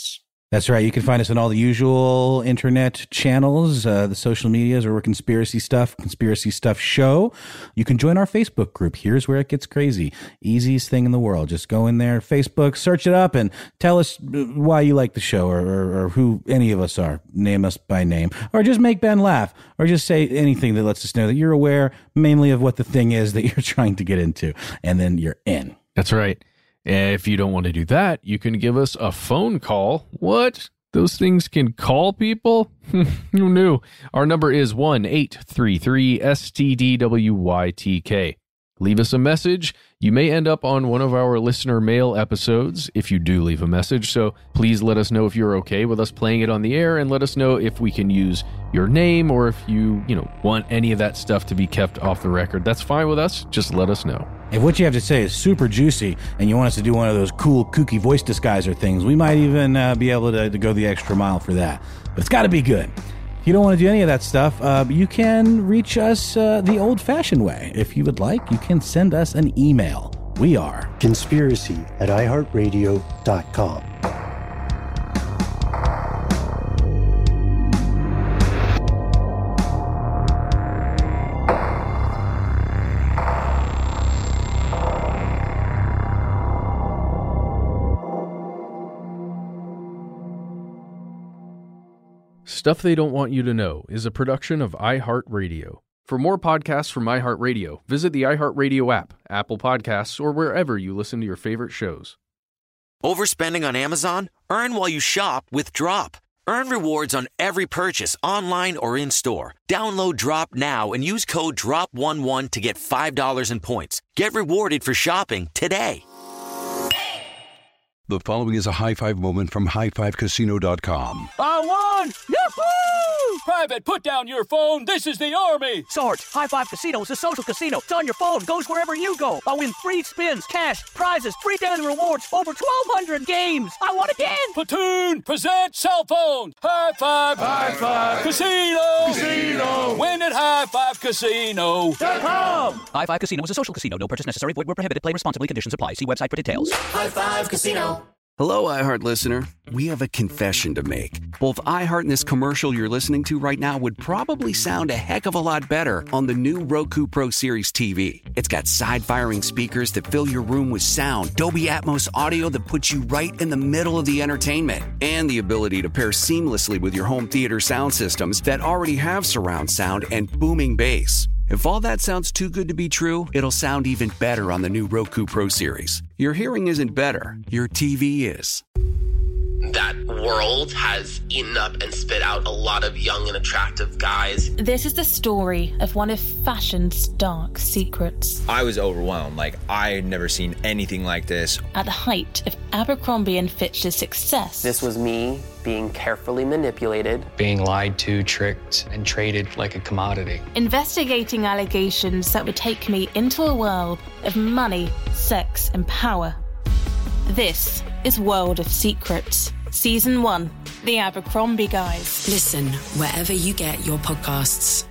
That's right. You can find us on all the usual internet channels, uh, the social medias, or we're Conspiracy Stuff, Conspiracy Stuff Show. You can join our Facebook group. Here's where it gets crazy. Easiest thing in the world. Just go in there, Facebook, search it up, and tell us why you like the show, or, or, or who any of us are. Name us by name. Or just make Ben laugh. Or just say anything that lets us know that you're aware mainly of what the thing is that you're trying to get into. And then you're in. That's right. If you don't want to do that, you can give us a phone call. What? Those things can call people? Who knew? Our number is one eight three three S T D W Y T K. Leave us a message. You may end up on one of our listener mail episodes if you do leave a message. So please let us know if you're okay with us playing it on the air, and let us know if we can use your name, or if you, you know, want any of that stuff to be kept off the record. That's fine with us. Just let us know. If what you have to say is super juicy and you want us to do one of those cool, kooky voice disguiser things, we might even uh, be able to, to go the extra mile for that. But it's got to be good. If you don't want to do any of that stuff, uh, you can reach us uh, the old-fashioned way. If you would like, you can send us an email. We are conspiracy at i heart radio dot com. Stuff They Don't Want You to Know is a production of iHeartRadio. For more podcasts from iHeartRadio, visit the iHeartRadio app, Apple Podcasts, or wherever you listen to your favorite shows. Overspending on Amazon? Earn while you shop with Drop. Earn rewards on every purchase online or in-store. Download Drop now and use code drop eleven to get five dollars in points. Get rewarded for shopping today. The following is a high five moment from high five casino dot com. I won! Yahoo! Private, put down your phone. This is the Army. Sarge, High Five Casino is a social casino. It's on your phone. Goes wherever you go. I win free spins, cash, prizes, free daily rewards, over twelve hundred games. I won again. Platoon, present cell phone. High Five. High Five. Casino. Casino. Win at high five casino dot com. High Five Casino is a social casino. No purchase necessary. Void where prohibited. Play responsibly. Conditions apply. See website for details. High Five Casino. Hello, iHeart listener. We have a confession to make. Both iHeart and this commercial you're listening to right now would probably sound a heck of a lot better on the new Roku Pro Series T V. It's got side-firing speakers that fill your room with sound, Dolby Atmos audio that puts you right in the middle of the entertainment, and the ability to pair seamlessly with your home theater sound systems that already have surround sound and booming bass. If all that sounds too good to be true, it'll sound even better on the new Roku Pro Series. Your hearing isn't better, your T V is. That world has eaten up and spit out a lot of young and attractive guys. This is the story of one of fashion's dark secrets. I was overwhelmed. Like, I had never seen anything like this. At the height of Abercrombie and Fitch's success. This was me being carefully manipulated. Being lied to, tricked, and traded like a commodity. Investigating allegations that would take me into a world of money, sex, and power. This is World of Secrets, Season one, The Abercrombie Guys. Listen wherever you get your podcasts.